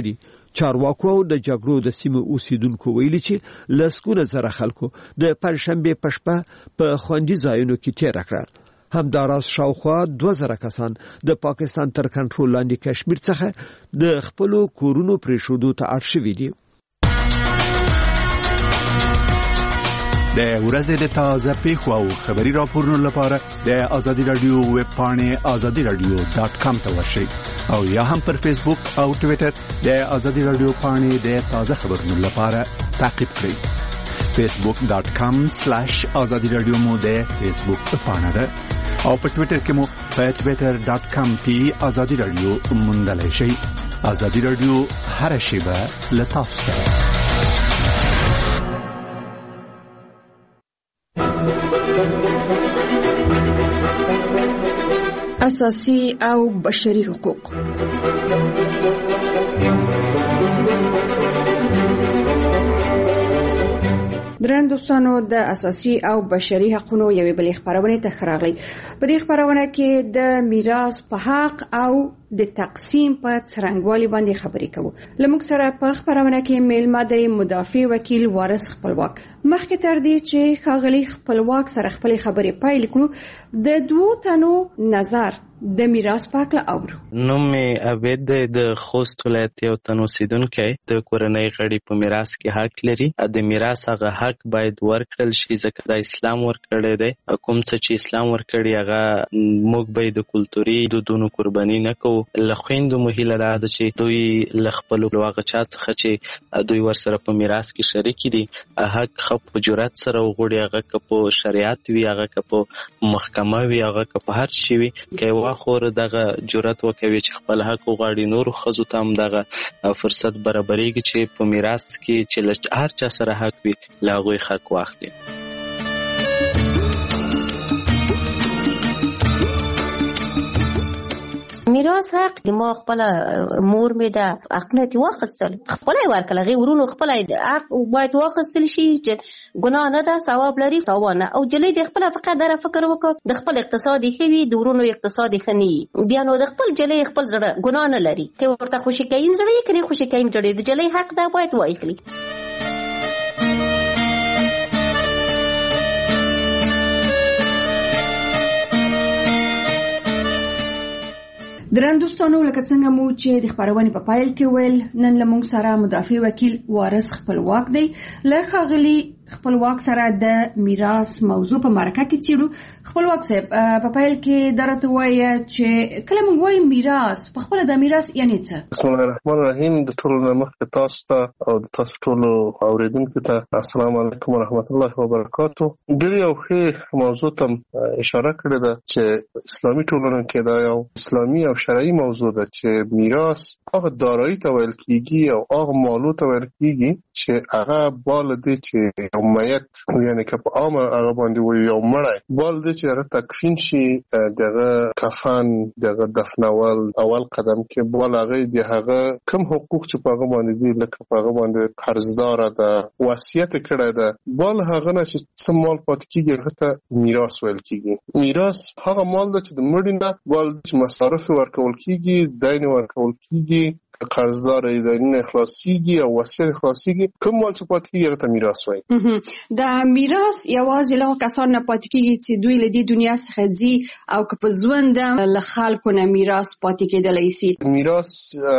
چارواکو د جګړو د سیمو اوسیدونکو ویلي چې لسګونه زره خلکو د پنځشنبه په شپه په خوندي ځایونو کې تیر کړل. همداراز شاوخوا دوه زره کسان د پاکستان تر کنټرول لاندې کشمیر څخه د خپل کورونو پریښودو ته اړ شوي دي. د ورځې د تازه پیښو او خبري راپورونو لپاره د آزادي رادیو ویب پاڼې آزادي رادیو ډاټ کام ته ورشئ او یا هم پر فیسبوک او ټوئیټر د آزادي رادیو پاڼې د تازه خبرونو لپاره تعقیب کړئ. فیسبوک ډاټ کام سلیش آزادي رادیو مو د فیسبوک پاڼه ده او په ټوئیټر کې مو په ټوئیټر ډاټ کام پی آزادي رادیو موندلای شئ. آزادي رادیو هر شیبه له تاسو سره. اساسي او بشري حقوق. درن دوستانو د اساسي او بشري حقوقو یوې بلې خبرونه ته خراغلي. په دې خبرونه کې د میراث په حق او د تقسیم په څرنګوالي باندې خبرې کوو. لموږ سره په خبرونه کې میلمه د مدافع وکیل وارث خپلواک. مخکې تر دې چې ښاغلي خپلواک سره خپل خبرې پیل کړو د دوه تنو نظر د میراث په اړه اورو. نوم مې عبید د خوست ولایت یو تن اوسیدونکی د کورنۍ غړي په میراث کې حق لري. د میراث هغه حق باید ورکړل شي ځکه د اسلام ورکړی دی. کوم څه چې اسلام ورکړي هغه موږ به د کلتوري دودونو قرباني نه کوو. له خویندو مو هیله ده چې دوی له خپلو هغه چا څخه چې دوی ورسره په میراث کې شریک دي حق ښه په جرأت سره وغواړي. هغه که په شریعت وي، هغه که په محکمه وي، هغه که په هر شي وي، که خور دغه جرأت وکوي چې خپل حق وغواړي. نورو ښځو ته هم دغه فرصت برابرېږي چې په میراث کې چې له هر چا سره حق وي له هغوی حق واخلي. میراث حق د ما خپل مور مې د اقنیت واخستل خپل ورکل غي ورونو خپل حق باید واخستل شي چې ګناه نه ده، ثواب لري، تاوان او جلې د خپل فقط در فکر وکړه د خپل اقتصادي خوي د ورونو اقتصادي خني بیا نو د خپل جلې خپل زړه ګناه نه لري که ورته خوشي کین زړه کړي خوشي کین جوړي د جلې حق دا باید وایخلي. درن دوستانو لکه څنګه مو چې د خبرونه په پایل کې ویل نن لمونږ سره مدافع وکیل وارث خپلواک دی. له ښاغلي خپلواک سره د میراث موضوع په مرکه کې چیرو. خپلواک صاحب په پایل کې درته وایي چې کله موږ وایو میراث په خپل د میراث یعنی څه؟ بسم الله الرحمن الرحیم. د ټولو مخکې تاسو ته او د تاسو ټولو اوریدونکو ته السلام علیکم ورحمت الله وبرکاتو. ډېر یو ښه موضوع ته اشاره کړې ده چې اسلامي ټولنه کې دا یو اسلامي او شرعي موضوع ده چې میراث هغه دارایی ته ویل کیږي او هغه مالو ته ویل کیږي چې هغه بال دي چې میت یعنی که په عامه هغه باندې وي یو مړی بال دي چې هغه تکفین شي دغه کفن دغه دفنول اول قدم کې بال هغه دی هغه کوم حقوق چې په هغه باندې دي لکه په هغه باندې قرضدار ده وصیت کړی ده بال هغه نه چې څه مال پاتې کیږي هغه ته میراث ویل کیږي. میراث هغه مال ده چې د مړي نه بال چې مصارف ورکول کیږي دین ورکول کیږي قرضدار دین اخلاصيږي او وصیت اخلاصيږي کوم مال چې پاتې کیږي هغه ته میراث وایي. د میراث یوازې له کسان نه پاتې کیږي چې دوی له دې دنیا څخه ځي او که په ژوند له خلکو نه میراث پاتې کېدلی شي. میراث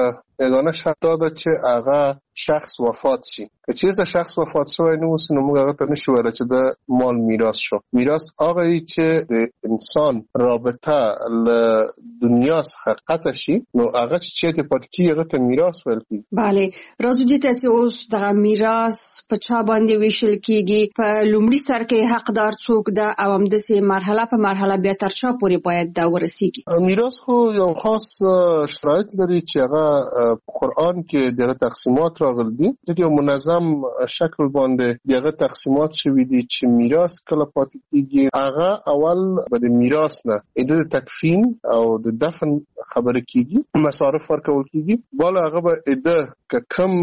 ادانه شرط ده چې هغه شخص وفات شي. که چیرته شخص وفات شوی نه وي نو موږ هغه ته نشو ویلی چې د مال میراث شو. میراث هغه چې د انسان رابطه له دنیا څخه قطع شي نو هغه چې چیرته پاتې کیږي هغه ته میراث ویل کیږي. بله راځو دې ته چې اوس دغه میراث په چا باندې ویشل کیږي په لومړي سر کې حقدار څوک ده او همداسې مرحله په مرحله بیا تر چا پورې باید دا ورسیږي. میراث خو یو خاص شرایط لري چې هغه قرآن کې دغه تقسیمات راغلي دي د یو منظم شکل باندې دغه تقسیمات شوي دي چې میراث کله پاتې کیږي هغه اول به د میراث نه د تکفین او د دفن خبره کیږي مصارف ورکول کیږي بالا هغه به اده که کم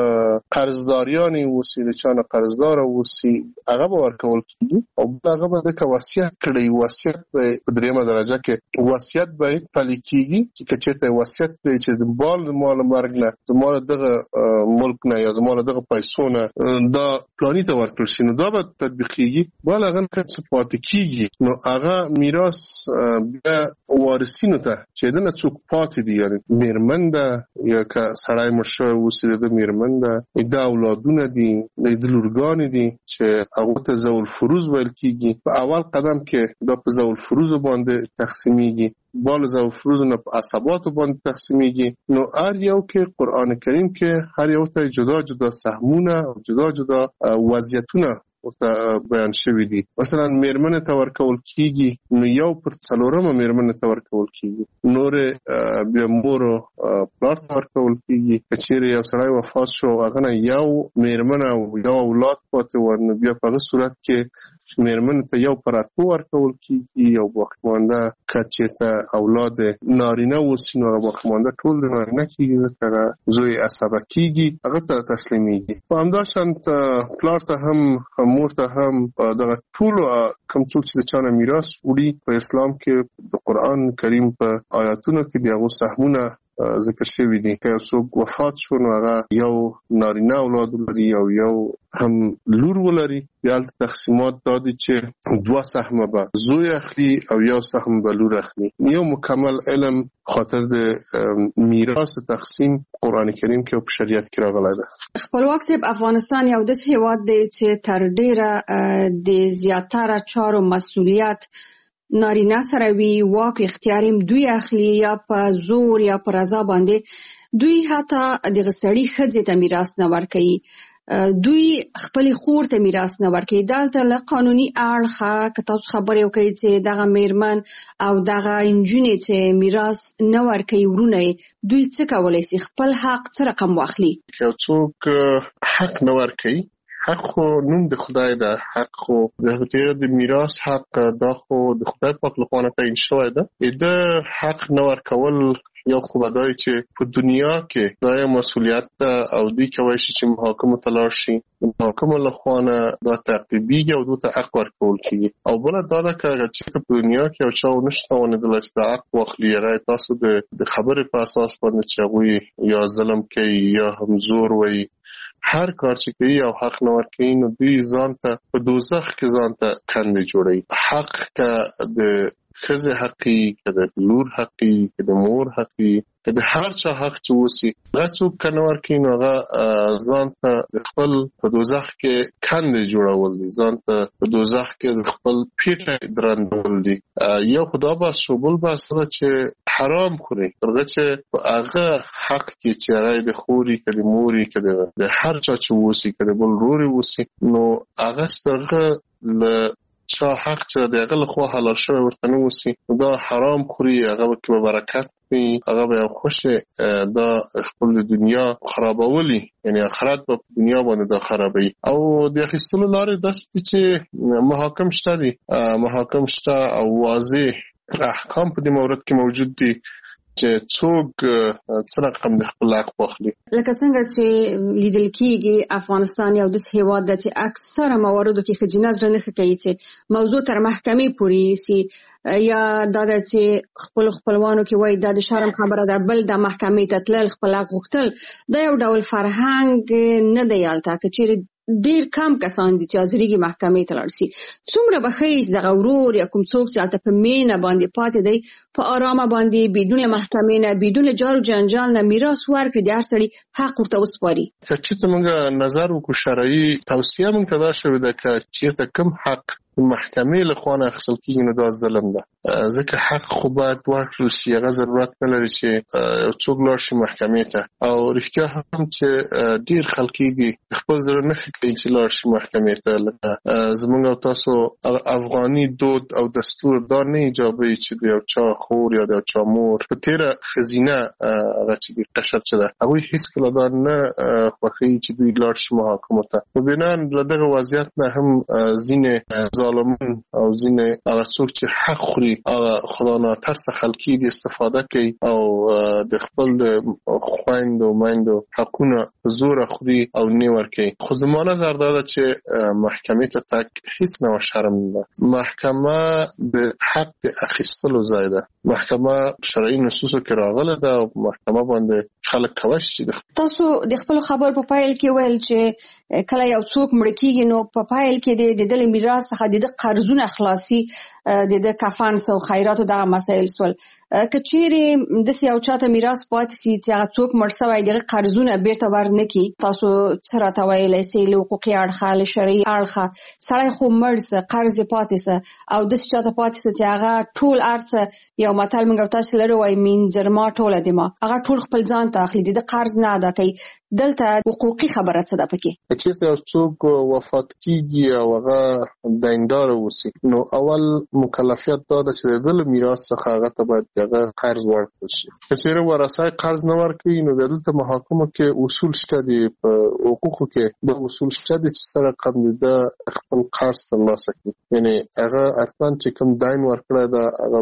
قرضداریان وسی د چانه قرضدار وسی هغه به ورکول کیږي او هغه به د وصیت کړي وصیت په دریمه درجه کې وصیت به پلي کیږي چې چېرته وصیت کړي چې د بال مال له مرګ نه زما دغه ملک نه یا زما دغه پیسو نه دا پلاني ته ورکړل شي نو دا به تطبیقيږي بل هغه څه پاتې کیږي نو هغه میراث بیا وارثینو ته چې دنه څوک پاتې دي یعنی میرمن ده یا که سړی مړ شوی اوسي د میرمن ده دا اولادونه دي د لورګان دي چې هغه ته ذوال فروض ویل کیږي په اول قدم کې دا په ذوال فروض باندې تقسیمیږي بال ذوال فروض نه په عصباتو باندې تقسیمیږي نو هر یو کې قران کریم کې هر یو ته جدا جدا سهمونه او جدا جدا وضعیتونه ورته بیان شوی دي مثلا میرمنه ته ورکول کیږي نو یو پر څلورمه میرمنه ته ورکول کیږي نور بیا مور پلار ته ورکول کیږي کچېره یو سړی وفات شو هغه نه یو میرمنه او یو اولاد پاتې ورنه بیا په هغه صورت کې میرمنه ته یو پر اتو ورکول کیږي یو باقیمانده کچېته اولاد نارینه وسي نو باقیمانده ټول د نارینه کیږي ځکه زوی عصبه کیږي هغه ته تسلیمیږي په همدا شانت پلار ته هم مور ته هم دغه ټول کوم څوک چې د چانه میراث وړي په اسلام کې د قران کریم په آیاتونو کې دغه سهمونه ذکر شوی دي که څوک وفات شو نو هغه یو نارینه اولاد لري او یو هم لور ولري بیا تقسیمات دادي چې دوه سهم به زوی اخلي او یو سهم به لور اخلي یو مکمل علم خاطر د میراث تقسیم قران کریم کې او په شریعت کې راغلی ده خپلواک صاحب افغانستان یو داسې هیواد دی چې تر ډیره د زیاتره چارو مسؤلیت نارینه سره وی واک اختیاریم دوی اخلي یا په زور یا په رضا باندې دوی حتی د غسړی خځې ته میراث نه ورکوي دوی خپل خور ته میراث نه ورکوي دلته له قانوني اړخه که تاسو خبرې وکړئ چې دغه میرمن او دغه انجونې چې میراث نه ورکوي ورونه دوی څه کولی شي خپل حق څه رقم واخلي که څوک حق نه ورکوي حق خو نوم د خدای ده حق خو د هغه د میراث حق دا خو د خدای پاک لخوا تعین شوی ده د حق نه ورکول یو خو بدای چې په دنیا کې دا یو مسؤلیت او دوی کوي چې محاکمه تلاش شي محاکمه لخوا نه دا تعقیبیږي او دوی ته حق ورکول کیږي او بل دا ده چې په دنیا کې او چا نشته ونه د لږ حق واخلي هغه تاسو د خبرې په اساس باندې چې هغه یا ظلم کوي یا هم زور وایي هر کار چې کوي او حق نه ورکوي نو دوی ځان ته په دوزخ کې ځان ته کندې جوړوي حق که د ښځې حقي که د لور حقي که د مور حقي که د هر چا حق چې وسي هغه څوک که نه ورکوي نو هغه ځان ته د خپل په دوزخ کې کندې جوړول دي ځان ته په دوزخ کې د خپل پیټه درندول دي یو خدا بس شو بل بس دا چې حرام خوري ترغه چې هغه حق کې چې هغه د خوري که د موري که د هر چا چې وسي که د بل روري وسي نو هغه سترغه له چا حق چې دغه له خو حلال شوی ورته نو وسی دا حرام خوري هغه کې به برکت نه هغه به خوشه دا خپل د دنیا خرابولي یعنی آخرت په دنیا باندې دا خرابوي او د اخیستلو لارې داسې چې محاکم شته دي محاکم شته او واضح احکام په دې مورد کې موجود دي چې څوک څه رقم د خپل حق واخلي لکه څنګه چې لیدل کېږي افغانستان یو داسې هیواد دی چې اکثره مواردو کې ښځینه زړه نه ښه کوي چې موضوع تر محکمې پورې یوسي یا دا ده چې خپل خپلوانو کې وایي دا د شرم خبره ده بل د محکمې ته تلل خپل حق غوښتل دا یو ډول فرهنګ نه دی هلته که چیرې ډیر کم کسان دي چې حاضرېږي محکمې ته لاړ شي څومره به ښه یې دغه ورور یا کوم څوک چې هلته په مینه باندې پاتې دی په ارامه باندې بدون له محکمې نه بدون جار و جنجال نه میراث ورکړي د هر سړي حق ورته وسپاري که چېرته موږ نظر وکړو شرعي توصیه موږ ته دا شوې ده که چېرته کوم حق محکمې له خوا نه اخیستل کېږي نو دا ظلم ده ځکه حق خو باید ورکړل شي هغه ضرورت نه لري چې یو څوک لاړ شي محکمې ته او رښتیا هم چې ډېر خلک دي خپل زړه نه ښه کوي چې لاړ شي محکمې ته لکه زموږ او تاسو افغاني دود او دستور دا نه ایجابوي چې د یو چا خور یا د یو چا مور په تېره ښځینه هغه چې د قشر چې ده هغوی هېڅکله دا نه خوښوي چې دوی لاړ شي محاکمو ته نو بنا له دغه وضعیت نه هم ځینې ظالمون او ځینې هغه څوک چې حق خوري هغه خدا ناترسه خلکي د استفاده کوي او د خپل د خويندو مایندو حقونه زور خوري او نه ورکوي. خو زما نظر دا ده چې محکمې ته تک هیڅ نه شرم نه. محکمه د حق د اخیستلو ځای ده. محکمه شرعي نصوصو کې راغله ده او محکمه باندې خلک کوي چې تاسو د خپل خبر په پایل کې ویل چې کله یو څوک مړ کیږي نو په پایل کې د دل میراث څخه د قرضونه خلاصي د کفن او خیراتو دغه مسایل سول. کچېری د سیاو چاته میراث پاتې سي چې هغه څوک مړ شوی دغه قرضونه بیرته ورنکي، تاسو سره تا ویلای سي له حقوقي اړخ شرعي اړخ سړی خو مړ سه قرض پاتې سه او د چاته پاتې سه چې هغه ټول ارڅ یو متل موږ تاسو لره وای مين زرما ټوله دما هغه ټول خپل ځان ته اخلي د قرض نه ادا کوي. دلته حقوقي خبره څه ده پکې چې یو څوک وفات کیږي او هغه دیندار وسی نو اول مکلفیت دا ده چې د میراث څخه هغه ته باید هغه قرض ورکړي شي. چې ورثه قرض نه ورکړي نو دلته محاکمه کې اصول شته دي، په حقوقو کې د اصول شته دي چې سره قانون د خپل قرض ترلاسه کړي. یعنی هغه اتمن چې کوم دین ورکړی دا هغه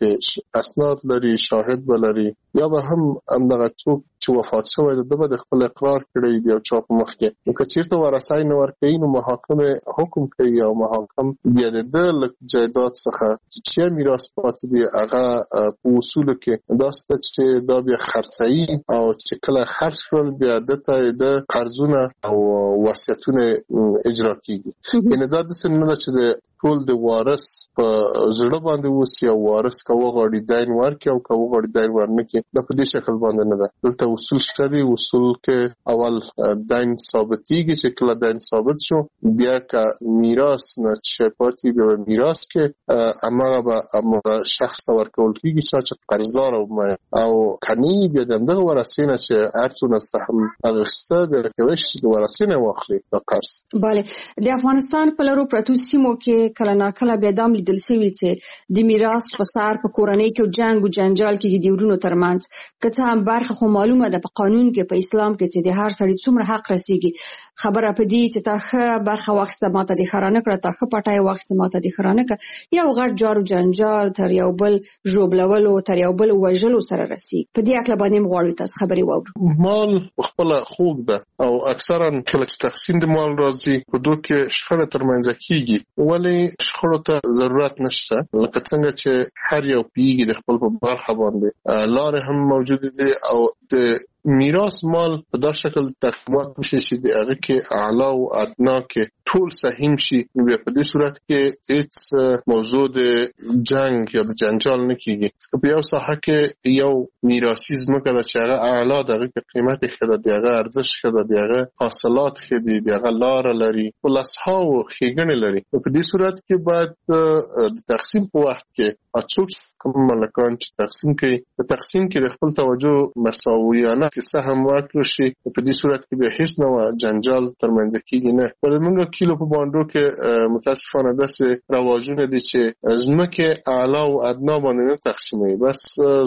به اسناد لري، شاهد بلري، یا به هم همدغه څوک چې وفات شوی د دغه خپل اقرار کړی دی او چا په مخ کې نو کچیرته ورثه نه ورکړي نو محاکمه حکم کوي او محاکم بیا د دل جایداد څخه چې میراث پاتې دی هغه په اصول کې دا ست چې دا بیا خرڅي او چې کله خرڅ کول بیا دته د قرضونه او وصیتونه اجرا کیږي. یعنی دا د سننه چې د ټول د وارث په زړه باندې وسی او وارث کوه غاړي دین ورکي او کوه غاړي دین ورنکي د په دې شکل باندې نه ده. دلته اصول شته دي. اصول کې اول دین ثابتيږي چې کله دین ثابت شو بیا کا میراث نه چپاتی به میراث کې امغه به امغه شخص ورکول کیږي چې قرضدار او او کني بیا دغه ورثینه چې ارڅونه سهم اغسته به کوي چې ورثینه واخلي د قرض. bale د افغانستان په لارو پروتو سیمو کې کله نا کله بیا دام لیدل شوی چې د میراث په سر په کورنۍ کې جنگ او جنجال کې د ورونو ترمنځ کته هم برخه خو معلومه ده په قانون کې په اسلام کې چې د هر سړي څومره حق رسیږي. خبره پدې چې تاخه برخه واخسته ماته د خرانه کړه تاخه پټای واخسته ماته د خرانه کړه یو غړ جارو جنجال تر یو بل جوړبلولو تر یو بل وژلو سره رسیږي. په دې اکل باندې مغواړو تاسو خبري وورو. مال خپل خوګ ده او اکثرا کله چې تقسیم د مال راځي په دوه کې شخړه ترمنځ کیږي ولی شخړو ته ضرورت نشته. لکه څنګه چې هر یو پیږي د خپل په برخه باندې لارې هم موجود دي او د میراث مال په دا شکل تقسیمات وشي چې د هغه کې اعلی او ادنا کې ټول سهم شي نو په دې صورت کې هیڅ موضوع د جنگ یا د جنجال نه کیږي. ځکه په یو ساحه کې یو میراثي ځمکه د چې هغه اعلی دغه قیمت ښه ده، هغه ارزښت ښه ده، هغه حاصلات ښه دي، هغه لار لري، ولاسها او ښېګڼې لري. په دې صورت کې باید د تقسیم په وخت کې اڅوک کوم ملکان چې تقسیم کوي په تقسیم کې د خپل توجه مساویانه کې سهم ورکړي شي. په دې صورت کې به هیڅ نوع جنجال ترمنځ کېږي نه. په موږ کیلو په باندې کې متاسفانه داسې رواجونه دي چې ځمکه اعلی او ادنا باندې نه تقسیموي، بس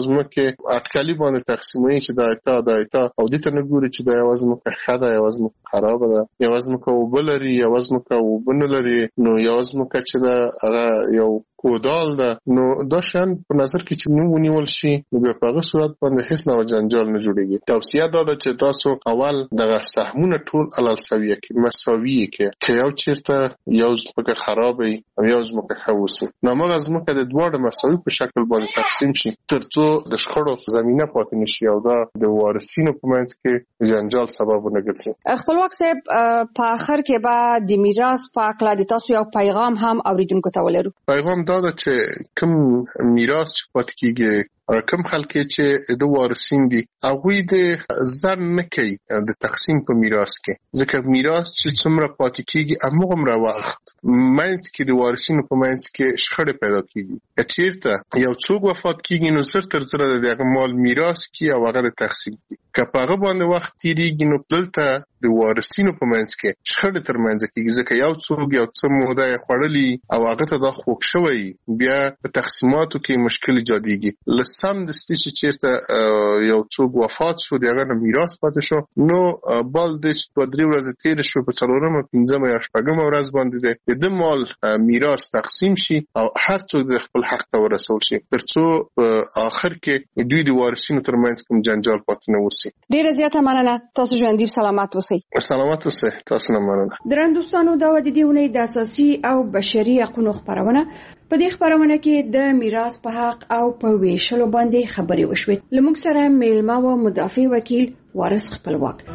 ځمکه اټکلي باندې تقسیموي چې دا ایتا دا ایتا او دې ته نه ګوري چې دا یو ځمکه ښه ده یو ځمکه خراب ده، یو ځمکه وبلري یو ځمکه وبنلري نو یو ځمکه چې دا هغه یو کودال ده نو دا شان په نظر کې چې نو ونیول شي نو په هغه صورت باندې هیڅ نوع جنجال نه جوړیږي. توصیه دا ده چې تاسو اول دغه سهمونه ټول علل سویه کې مساوي کې که یو چیرته یو ځمکه خرابه او یو ځمکه ښه وسی نو موږ ځمکه د دواړو مساوي په شکل باندې تقسیم شي ترڅو د شخړو زمينه پاتې نشي او دا د وارثینو په منځ کې جنجال سبب نه ګرځي. خپلواک صاحب په اخر کې به د میراث په اړه د تاسو یو پیغام هم اوریدونکو ته ولرو. پیغام دا ده چې کوم میراث چې پاتې کیږي کوم خلک چې د وارثین دي هغه د ځان نه کوي د تقسیم په میراث کې ځکه میراث چې څومره پاتې کیږي هغه وخت مینس کې د وارثینو په مینس کې شخړه پیدا کیږي. چیرته یو څوک وفات کیږي نو سر تر سره دغه مال میراث کی او هغه د تقسیم کی که په هغه باندې وخت تیریږي نو دلته د وارثینو په منځ کې شخړه ترمنځ کیږي ځکه یو څوک یو څه موده خړلې او هغه ته د خوښ شوی بیا په تقسیماتو کې مشکل ایجادېږي. سم دستي چې چیرته یو څوک وفات شو دغه نه میراث پاتې شو نو بل د دوه درې ورځې تیر شو په څلورمه پنځمه یا شپږمه ورځ باندې د مال میراث تقسیم شي او هر څوک د خپل حق ته ورسول شي ترڅو په آخر کې دوی د وارثینو ترمنځ کوم جنجال پاتې نه وسی. ډیره زیاته مننه. تاسو ژوندۍ سلامات اوسئ. سلامات اوسئ. تاسو نه مننه. درنو دوستانو دا د دې ونې د اساسي او بشري حقوقو خبرونه په دې خبرونه کې د میراث په حق او په ویشلو باندې خبرې وشوې. لمونږ سره میلمه او مدافع وکیل وارث خپلواک.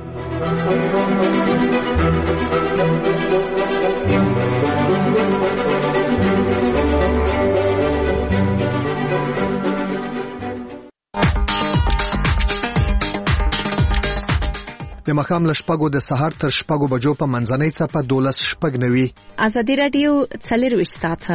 د مخام لشپګو د سحر تر شپګو بجو په منځنۍ څپه دولس شپګ نوي. ازادي رادیو څلرويشت ساعته.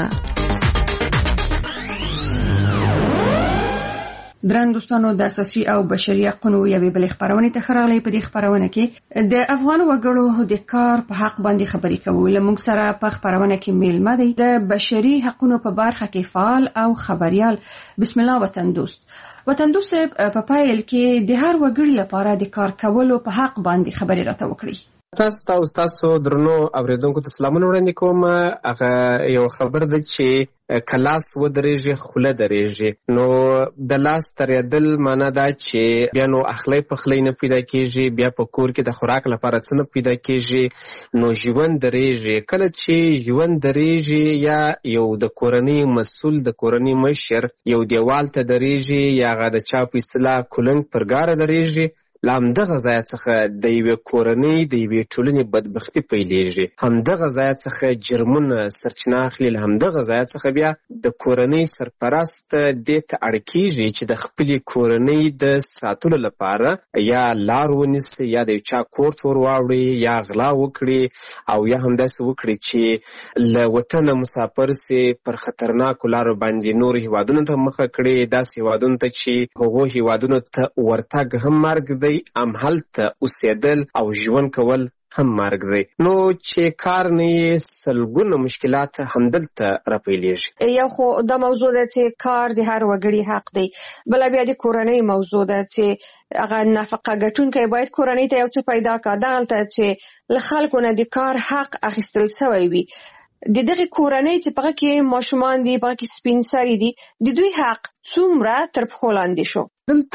درن دوستانو د اساسي او بشري حقوقو یوې بل خبرونه ته خراغلي. په دې خبرونه کې د افغان وګړو د کار په حق باندې خبرې کوو. لمونږ سره په خبرونه کې میلمه دی د بشري حقوقو په برخه کې فعال او خبريال بسم الله وطن دوست. وطن دوست په پایل کې د هر وګړي لپاره د کار کولو په حق باندې خبرې راته وکړي. تاسو ته تاسو درنو اوریدونکو ته سلامونه وړاندې کوم. هغه یو خبر ده چې کلاس و درېږي خوله درېږي. نو د لاس ترېدل معنا دا چې بیا نو اخلی پخلی نه پیدا کېږي، بیا په کور کې د خوراک لپاره څه نه پیدا کېږي، نو ژوند درېږي. کله چې ژوند درېږي یا یو د کورنۍ مسؤل د کورنۍ مشر یو دیوال ته درېږي یا هغه د چا په اصطلاح کولنګ پر ګاره درېږي، له همدغه ځای څخه د یوې کورنۍ د یوې ټولنې بدبختي پیلېږي. همدغه ځای څخه جرمونه سرچینه اخلي. له همدغه ځای څخه بیا د کورنۍ سرپرست دې ته اړ کېږي چې د خپلې کورنۍ د ساتلو لپاره یا لار ونیسي یا د یو چا کور ته ور واوړي یا غلا وکړي او یا همداسې وکړي چې له وطنه مسافر سي پر خطرناکو لارو باندې نورو هیوادونو ته مخه کړي، داسې هیوادونو ته چې هغو هیوادونو ته ورتګ هم مرګ دی، هم هلته اوسېدل او ژوند کول هم مرګ دی. نو چې کار نه یې سلګونه مشکلات همدلته راپیلېږي. یو خو دا موضوع ده چې کار د هر وګړي حق دی، بل بیا د کورنۍ موضوع ده چې هغه نفقه ګټونکی باید کورنۍ ته یو څه پیدا کړي. دغلته چې له خلکو نه د کار حق اخیستل سوی وي، د دغه کورنۍ چې په کې ماشومان دي، په کې سپین سري دي، د دوی حق څومره تر پښو لاندې شو.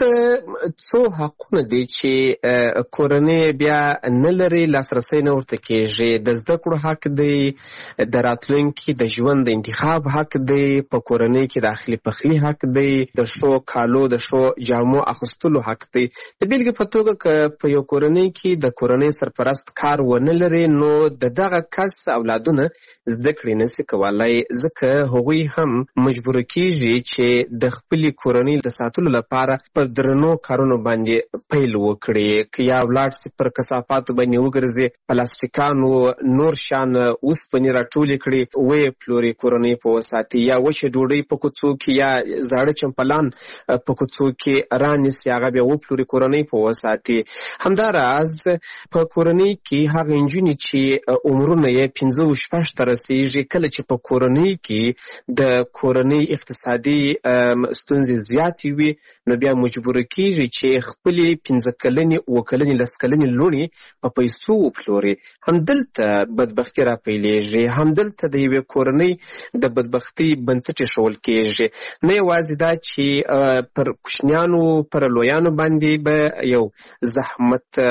دلته څو حقونه دي چې کورنۍ بیا نه لري، لاسرسی نه ورته کېږي. د زده کړو حق دی، د راتلونکي د ژوند د انتخاب حق دی، په کورنۍ کې د اخلي پخلي حق دی، د شو کالو د شو جامو اخیستلو حق دی. د بیلګې په توګه که په یو کورنۍ کې د کورنۍ سرپرست کار ونه لري، نو د دغه کس اولادونه زده کړې نشي کولای، ځکه هغوی هم مجبور کېږي چې د خپلې کورنۍ د ساتلو لپاره پر درنو کارونو باندې پیل وکړي. که یا ولاړ سي پر کثافاتو باندې وګرځي، پلاستیکانو نور شان اوسپنې راټولې کړي ویې پلوري کورنۍ په وساتي، یا وچه ډوډۍ په کوڅو کې یا زاړه چمپلان په کوڅو کې رانیسي، هغه بیا وپلوري کورنۍ په وساتي. همداراز په کورنۍ کې هغه نجونې چې عمرونه یې پنځه شپږ ته رسېږي، کله چې په کورنۍ کې د کورنۍ اقتصادي ستونزې زیاتې وي، نو بیا مجبور کېږي چې خپلې پنځه کلنې اووه کلنې لس کلنې لوڼې په پیسو وپلوري. همدلته بدبختي راپیلېږي، همدلته د یوې کورنۍ د بدبختۍ بنسټ ایښودل کېږي. نه یوازې دا چې پر کوچنیانو پر لویانو باندې به یو زحمت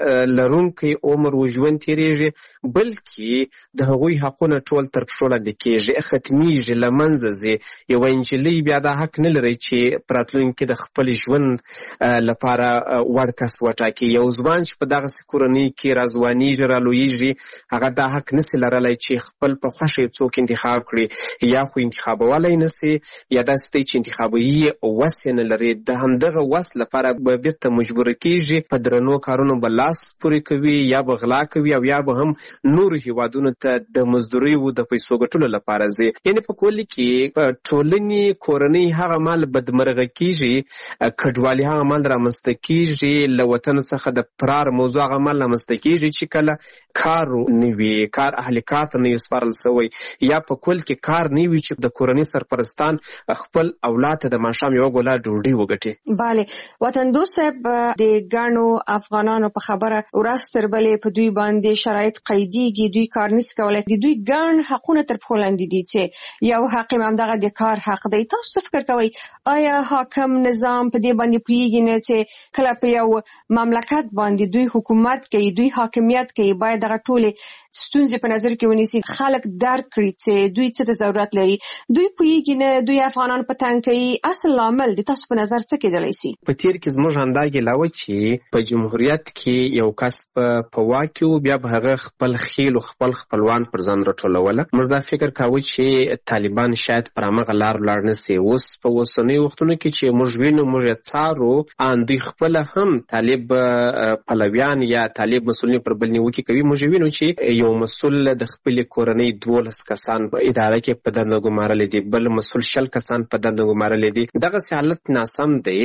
لرونکی عمر و ژوند تېرېږي، بلکې د هغوی حقونه ټول تر پښو لاندې کېږي، ختمیږي، له منځه ځي. یوه نجلۍ بیا دا حق نه لري چې په راتلونکي د خپل ژوند لپاره وړ کس وټاکي. یو ځوان چې په دغسې کورنۍ کې راځوانېږي، رالویېږي، هغه دا حق نسي لرلی چې خپل په خوښه څوک انتخاب کړي، یا خو انتخابولی نسي، یا داسې دی چې انتخابوي وس یې نه لري. د همدغه وس لپاره به بیرته مجبور کېږي، په درنو کارونو به لاس پورې کوي، یا به غلا کوي، او یا به هم نورو هیوادونو ته د مزدوریو د پیسو ګټلو لپاره ځي. یعنې په کلي کې په ټولنې کورنۍ هغه مال بدمرغه کېږي کډوالي هغه عمل رامنځته کیږي له وطن څخه د فرار موضوع هغه عمل رامنځته کیږي چې کله کار نه وي، کار اهل کار ته نه وي سپارل سوی، یا په کل کې کار نه وي چې د کورنۍ سرپرستان خپل اولاد ته د ماښام یوه ګوله ډوډۍ وګټي. بله وطندو صاحب د ګڼو افغانانو په خبره ورځ تر بلې په دوی باندې شرایط قیدیږي، دوی کار نشي کولی، د دوی ګڼ حقونه تر پښو لاندې دي چې یو حق هم همدغه د کار حق دی. تاسو څه فکر کوئ آیا حاکم نظام په دې باندې پوهیږي نه چې کله په یو مملکت باندې دوی حکومت کوي، دوی حاکمیت کوي، باید دغه ټولې ستونزې په نظر کې ونیسي، خلک درک کړي چې دوی څه ته ضرورت لري. دوی پوهیږي نه، دوی افغانان په تنګ کوي. اصل لامل د تاسو په نظر څه کېدلی شي؟ په تیر کې زموږ همدا ګیله وه چې په جمهوریت کې یو کس په واک کې و، بیا به هغه خپل خیل او خپل خپلوان پر ځان راټولوله. موږ دا فکر کاوه چې طالبان شاید پر همغه لار ولاړ نه سي. اوس په اوسنیو وختونو کې چې موږ وینو، موږ یې څارو، ان دوی خپله هم طالب پلویان یا طالب مسؤلین پر بل نیوکې کوي. موږ وینو چې یو مسؤل د خپلې کورنۍ دولس کسان په اداره کې په دنده ګمارلی دي، بل مسؤل شل کسان په دنده ګمارلی دي. دغسې حالت ناسم دی.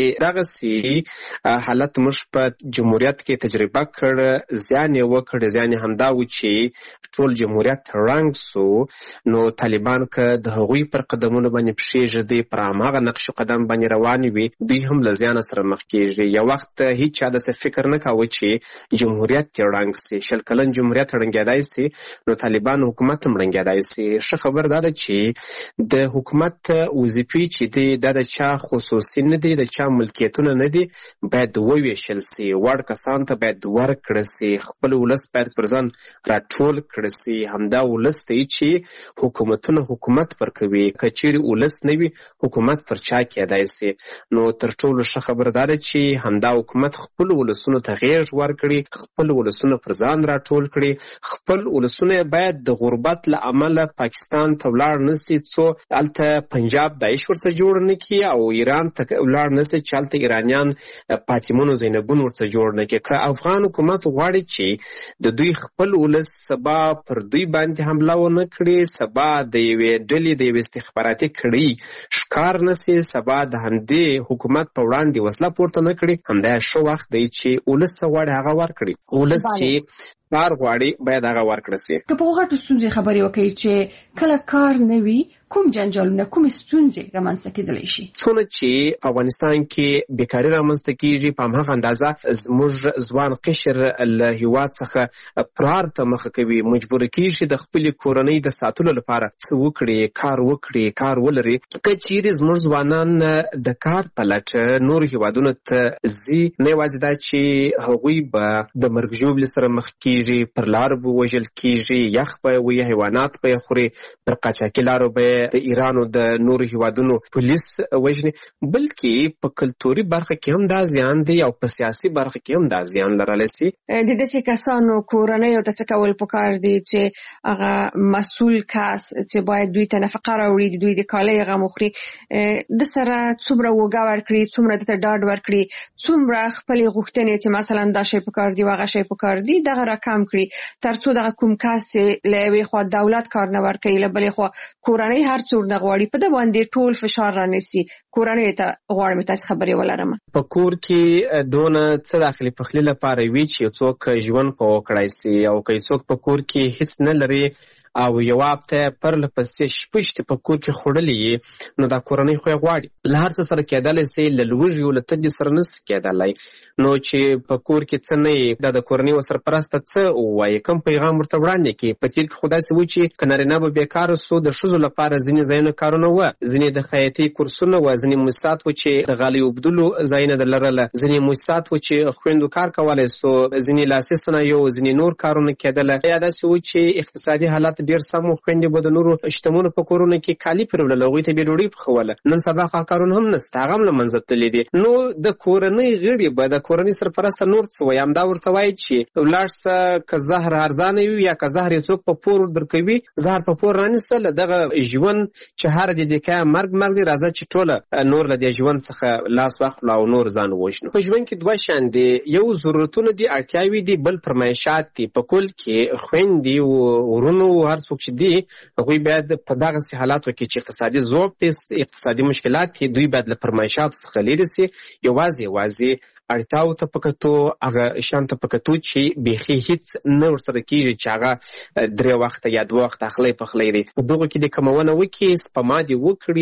دغسې حالت موږ په جمهوریت کې تجربه کړ، زیان یې وکړ. زیان یې همدا و چې ټول جمهوریت ړنګ سو، نو طالبان که د هغوی پر قدمونو باندې پښې ږدي، پر هماغه نقش قدم باندې روانې وي، دوی هم له زیانه سره مخ کېږي. یو وخت هیچ چا داسې فکر نه کاوه چې جمهوریت یې ړنګ سي. شل کلن جمهوریت ړنګېدای سي، نو طالبان حکومت هم ړنګېدای سي. ښه خبر دا ده چې د حکومت وظیفې چې دي دا د چا خصوصي نه دي، د چا ملکیتونه نه دي، باید وویشل سي. وړ کسان ته باید ورکړه سي. خپل ولس باید پر ځان راټول کړه سي. همدا ولس دی چې حکومتونه حکومت پر کوي. که چیرې ولس نه وي، حکومت پر چا کېدای سي. نو تر ټولو ښه خبره دا ده چې همدا حکومت خپل ولسونو ته غېږ ورکړي، خپل ولسونه پر ځان راټول کړي. خپل ولسونه باید د غربت له امله پاکستان ته ولاړ نه سي، څو هلته پنجاب داعش ورڅخه جوړ نه کړي، او ایران ته ولاړ نه سي چې هلته ایرانیان فاطمون او زینبون ورڅخه جوړ نه کړي. که افغان حکومت غواړي چې د دوی خپل ولس سبا پر دوی باندې حمله ونه کړي، سبا د یوې ډلې د یوې استخباراتي کړۍ ښکار نه سي، سبا د همدې حکومت په وړاندې وسله پورته نه کړي، همدا ښه وخت دی چې ولس څه غواړي هغه ورکړي. ولس چې کار غواړي باید هغه ورکړه سي. که په غټو ستونزې خبرې وکړي چې کله کار نه وي، کوم جنجالونه، کومې ستونزې رامنځته کېدلی شي؟ څونه چې په افغانستان کې بیکاري رامنځته کېږي، په هماغه اندازه زموږ ځوان قشر له هېواد څخه فرار ته مخه کوي، مجبوره کېږي د خپلې کورنۍ د ساتلو لپاره څه وکړي، کار وکړي، کار ولري. که چیرې زموږ ځوانان د کار په لټه نورو هېوادونو ته ځي، نه یوازې دا چې هغوی به د مرګ ژوبلې سره مخ کېږي، پر لارو به وژل کېږي، یخ به وي، حیوانات به یې خوري، پر قاچاقي لارو به د ایران او د نورو هیوادونو پولیس وژني، بلکې په کلتوري برخه کې هم دا زیان دی او په سیاسي برخه کې هم دا زیان لرلی سي. د داسې کسانو کورنیو ته څه کول پکار دي چې هغه مسؤل کس چې باید دوی ته نفقه راوړي، دوی د کالیو غم وخوري، د سره څومره وږه ورکړي، څومره دته ډاډ ورکړي، څومره خپلې غوښتنې چې مثلا دا شی پکار دی هغه شی پکار دی دغه راکم کړي، تر څو دغه کوم کس له یوې خوا دولت کار نه ورکوي، له بلې خوا کورنۍ هر څور نه غواړي، په ده باندې ټول فشار رانیسي. کورنۍ ته غواړم تاسو خبرې ولرم. په کور کې دونه څه داخلي پخلي لپاره وي چې څوک ژوند په وکړای سي، او که څوک په کور کې هیڅ نه لري او یو هفته پرله پسې شپه شته په کور کې خوړلې، نو دا کورنۍ خو یې غواړي له هر څه سره کېدلی سي، له لوږې او له تندې سره نه سي کېدلی. نو چې په کور کې څه نه یي، دا د کورنۍ و سرپرسته څه ووایي، کوم پیغام ورته وړاندې کړي. په تېر کې خو داسې و چې که نارینه به بېکاره سو، د ښځو لپاره ځینې ځایونه کارونه وه، ځینې د خیاطۍ کورسونه وه، ځینې موسسات و چې د غالۍ اوبدلو ځایونه در لرله، ځینې موسسات و چې خویندو کار کولی سو، ځینې لاسي صنایع و، ځینې نور کارونه کېدله. یا داسې و چې اقتصادي حالت ډېر سم و، خویندې به د نورو شتمنو په کورونو کې کالي پرېوړل، هغوی ته به یې ډوډۍ پخوله. نن سبا خو کارونه هم نشته، هغه هم له منځه تللي دي. نو د کورنۍ غړي به د کورنۍ سرپرسته نور څه وایي، همدا ورته وایي چې ولاړ شه، که زهر ارزانه وي یا که زهر یې څوک په پور درکوي، زهر په پور رانیسه، له دغه ژوند چې هر دې دی که مرګ مرګ دی، راځه چې ټوله نور له دې ژوند څخه لاس واخلو او نور ځان ووژنو. په ژوند کې دوه شیان دي، یو ضرورتونه دي، اړتیاوې دي، بل فرمایشات دي. په کل کې خویندې ورونو هر څوک چې دی هغوی باید په دغسې حالاتو کې چې اقتصادي ضعف دی، اقتصادي مشکلات دي، دوی باید له فرمایشاتو څخه لرې سي، یوازې یوازې اړتیاو ته په کتو، هغه شیانو ته په کتو چې بیخي هیڅ نه ورسره کېږي چې هغه درې وخته یا دوه وخته اخلی پخلی دی. په دغو کې دې کمونه وکړي، سپما دې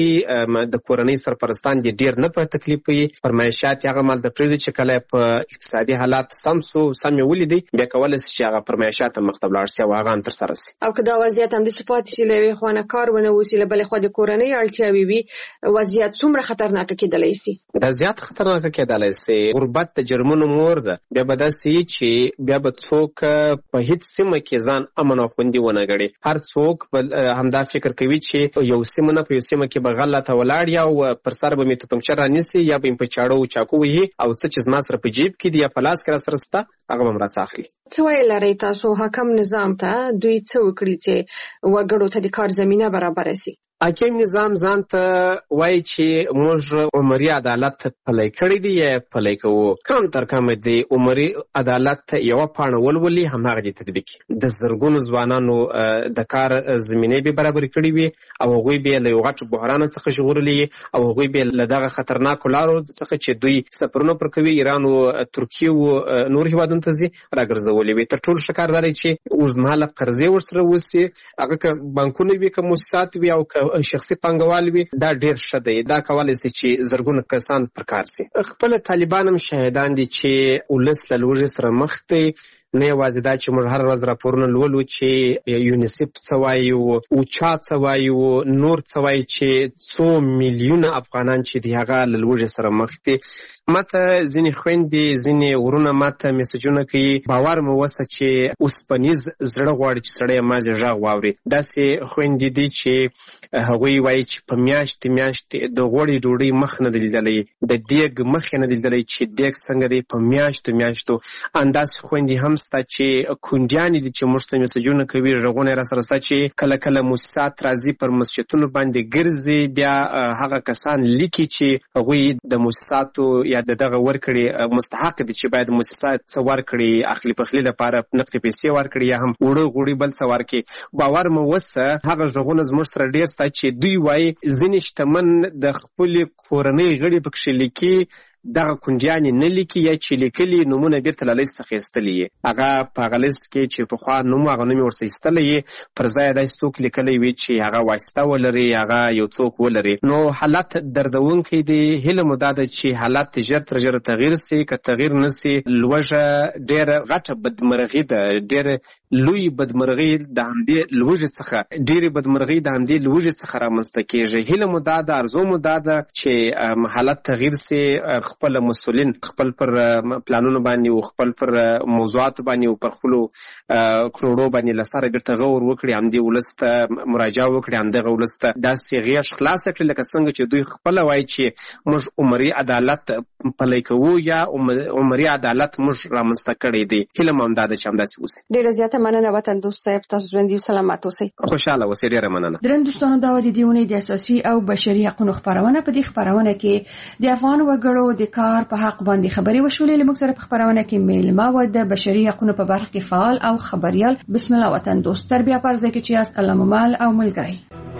وکړي، د کورنۍ سرپرستان دې ډېر نه په تکلیف وي، فرمایشات یې هغه مال ته پرېږدي چې کله په اقتصادي حالات سم سو سم یې ولیدي، بیا کولی سي چې هغه فرمایشات هم مخته ولاړ سي او هغه هم ترسره سي. او که دا وضعیت همداسې پاتې سي، له یوې خوا نه کار ونه وسي، له بلې خوا د کورنۍ اړتیاوې وي، وضعیت څومره خطرناکه کېدلی سي؟ دا زیات خطرناکه کېدلی سي. غربت د جرمونو مور ده. بیا به داسې وي چې بیا به څوک په هیڅ سیمه کې ځان امن او خوندي ونه ګڼي. هر څوک همدا فکر کوي چې یو سیمه نه په یو سیمه کې به غله ته ولاړ یا پر سر به مې توپنچه رانیسي یا به یې په چاړو چاقو وهي او څه چې زما سره په جیب کې دي یا په لاس کې را سره شته هغه به م راڅه اخلي. څه ویل لرئ تاسو حاکم نظام ته؟ دوی څه وکړي چې وګړو ته د کار زمینه برابره سي؟ حاکم نظام ځان ته وایي چې موږ عمري عدالت پلی کړی دی یا پلی کوو. کم تر کمه د عمري عدالت یوه پاڼه ولولي، هماغه دې تطبیق کړي. د زرګونو ځوانانو د کار زمینې به برابرې کړي وي او هغوی به له یو غټ بحران څخه ژغورلي او هغوی به له دغه خطرناکو لارو څخه چې دوی سفرونه پر کوي، ایران او ترکیې او نور هېوادونو ته ځي، راګرځولي وي. تر ټولو ښه کار دا دی چې اوږدمهاله قرضې ورسره وسي، هغه که بانکونه وي که موسسات وي او که شخصي پانګوال وي، دا ډېر ښه دی. دا کولی سي چې زرګونه کسان پر کار سي. خپله طالبان هم شاهدان دي چې ولس له لوږې سره مخ دی. نه یوازې دا چې موږ هر ورځ راپورونه لولو چې یونیسف څه وایي، اوچا څه وایي، نور څه وایي چې څو میلیونه افغانان چې دي هغه له لوږې سره مخ دي. ماته ځینې خویندې ځینې ورونه ماته میسجونه کوي، باور مې وسه چې اوسپنیز زړه غواړي چې سړی یې مازې غږ واوري. داسې خویندې دي چې هغوی وایي چې په میاشتې میاشتې د غوړې ډوډۍ مخ نه دی لیدلی، د دیګ مخ یې نه دی لیدلی چې دیګ څنګه دی، په میاشتو میاشتو. انداسې خویندې هم سته چې کونډیانې دي چې موږ ته میسجونه کوي، غږونه یې راسره سته چې کله کله موسسات راځي پر مسجدونو باندې ګرځي، بیا هغه کسان لیکي چې هغوی د موسساتو یا د دغه ورکړي مستحق دي چې باید موسسات څه ورکړي، اخلي پخلي لپاره نقدې پیسې ورکړي یا هم وړه غوړي بل څه ورکړي. باور مې وسه هغه غږونه زموږ سره ډېر سته چې دوی وایي ځینې شتمن د خپلې کورنۍ غړي پکښې لیکي، دغه کونډیانې نه لیکي، یا چې لیکلي نومونه بېرته له لیست څخه ایستلي یې. هغه په هغه لیست کې چې پخوا نوم هغه نوم یې ورڅه ایستلی یې، پر ځای یې داسې څوک لیکلی وي چې هغه واسطه ولري، هغه یو څوک ولري. نو حالت دردونکی دی. هیله مو دا ده چې حالت ژر تر ژره تغییر سي. که تغییر نه سي، لوږه ډېره غټه بدمرغي ده، ډېره لوی بدمرغي د همدې لوږې څخه ډېرې بدمرغي د همدې لوږې څخه رامنځته کېږي. هیله مو دا ده، ارزو مو دا ده چې حالت تغییر سي، خپل مسؤلین خپل پر پلانونو باندې او خپل پر موضوعات باندې او پر خپلو کروڑو باندې له سره بیرته غور وکړي، همدې ولس ته مراجعه وکړي، همدغه ولس ته داسې غېږ خلاصه کړي لکه څنګه چې دوی خپله وایي چې موږ عمري عدالت پلی کوو یا عمري عدالت موږ رامنځته کړی دی. هیله مو همدا ده چې همداسې وسي. ډېره زیاته مننه وطن دوست صاحب، تاسو ژوندي او سلامت اوسئ. خوشحاله اوسئ. ډېره مننه. درنو دوستانو، دا و د دې اونۍ د اساسي او بشري حقونو خپرونه. په دې خپرونه کې د افغان وګړو د کار په حق باندې خبرې وشولې. له موږ سره په خپرونه کې میلمه و د بشري حقونو په برخه کې فعال او خبريال. بسم الله وطن دوست. تر بیا پر ځای کې چې یاست الله ممال او ملګری.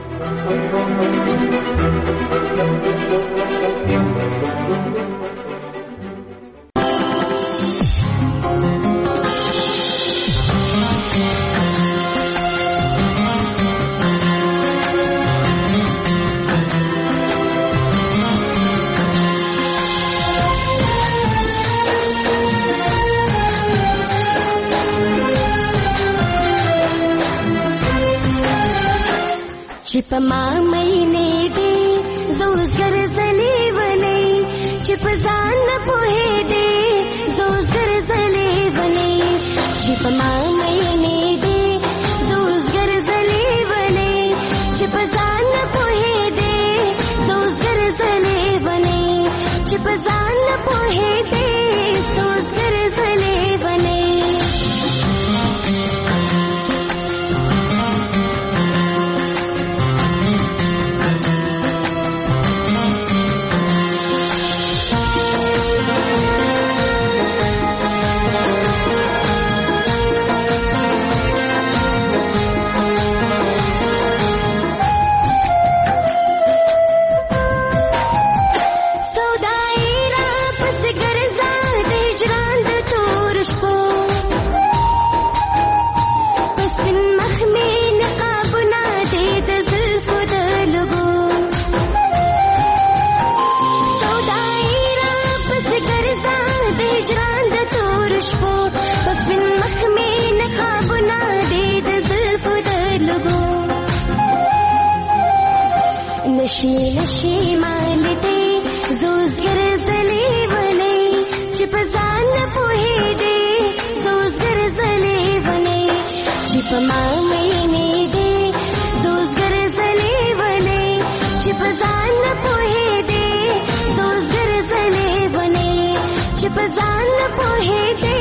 چې په ما مینې دې زوز ګرځلې ونې، چې په ځان نه پوهېدې زوز ګرځلې ونې، چې په ما مینې دې زوز ګرځلې ونې، چې په ځان نه پوهېدې زوز ګرځلې ونې، چې په ځان نه پوهېدې زوز ګرځلې ونې. نشي نشي مالته زوزګر زلي ونی چې په ځان نه پوهېږي زوزګر زلي ونی چې په ما مینې دي زوزګر زلي ونی چې په ځان نه پوهېږي زوزګر زلي ونی چې په ځان نه پوهېږي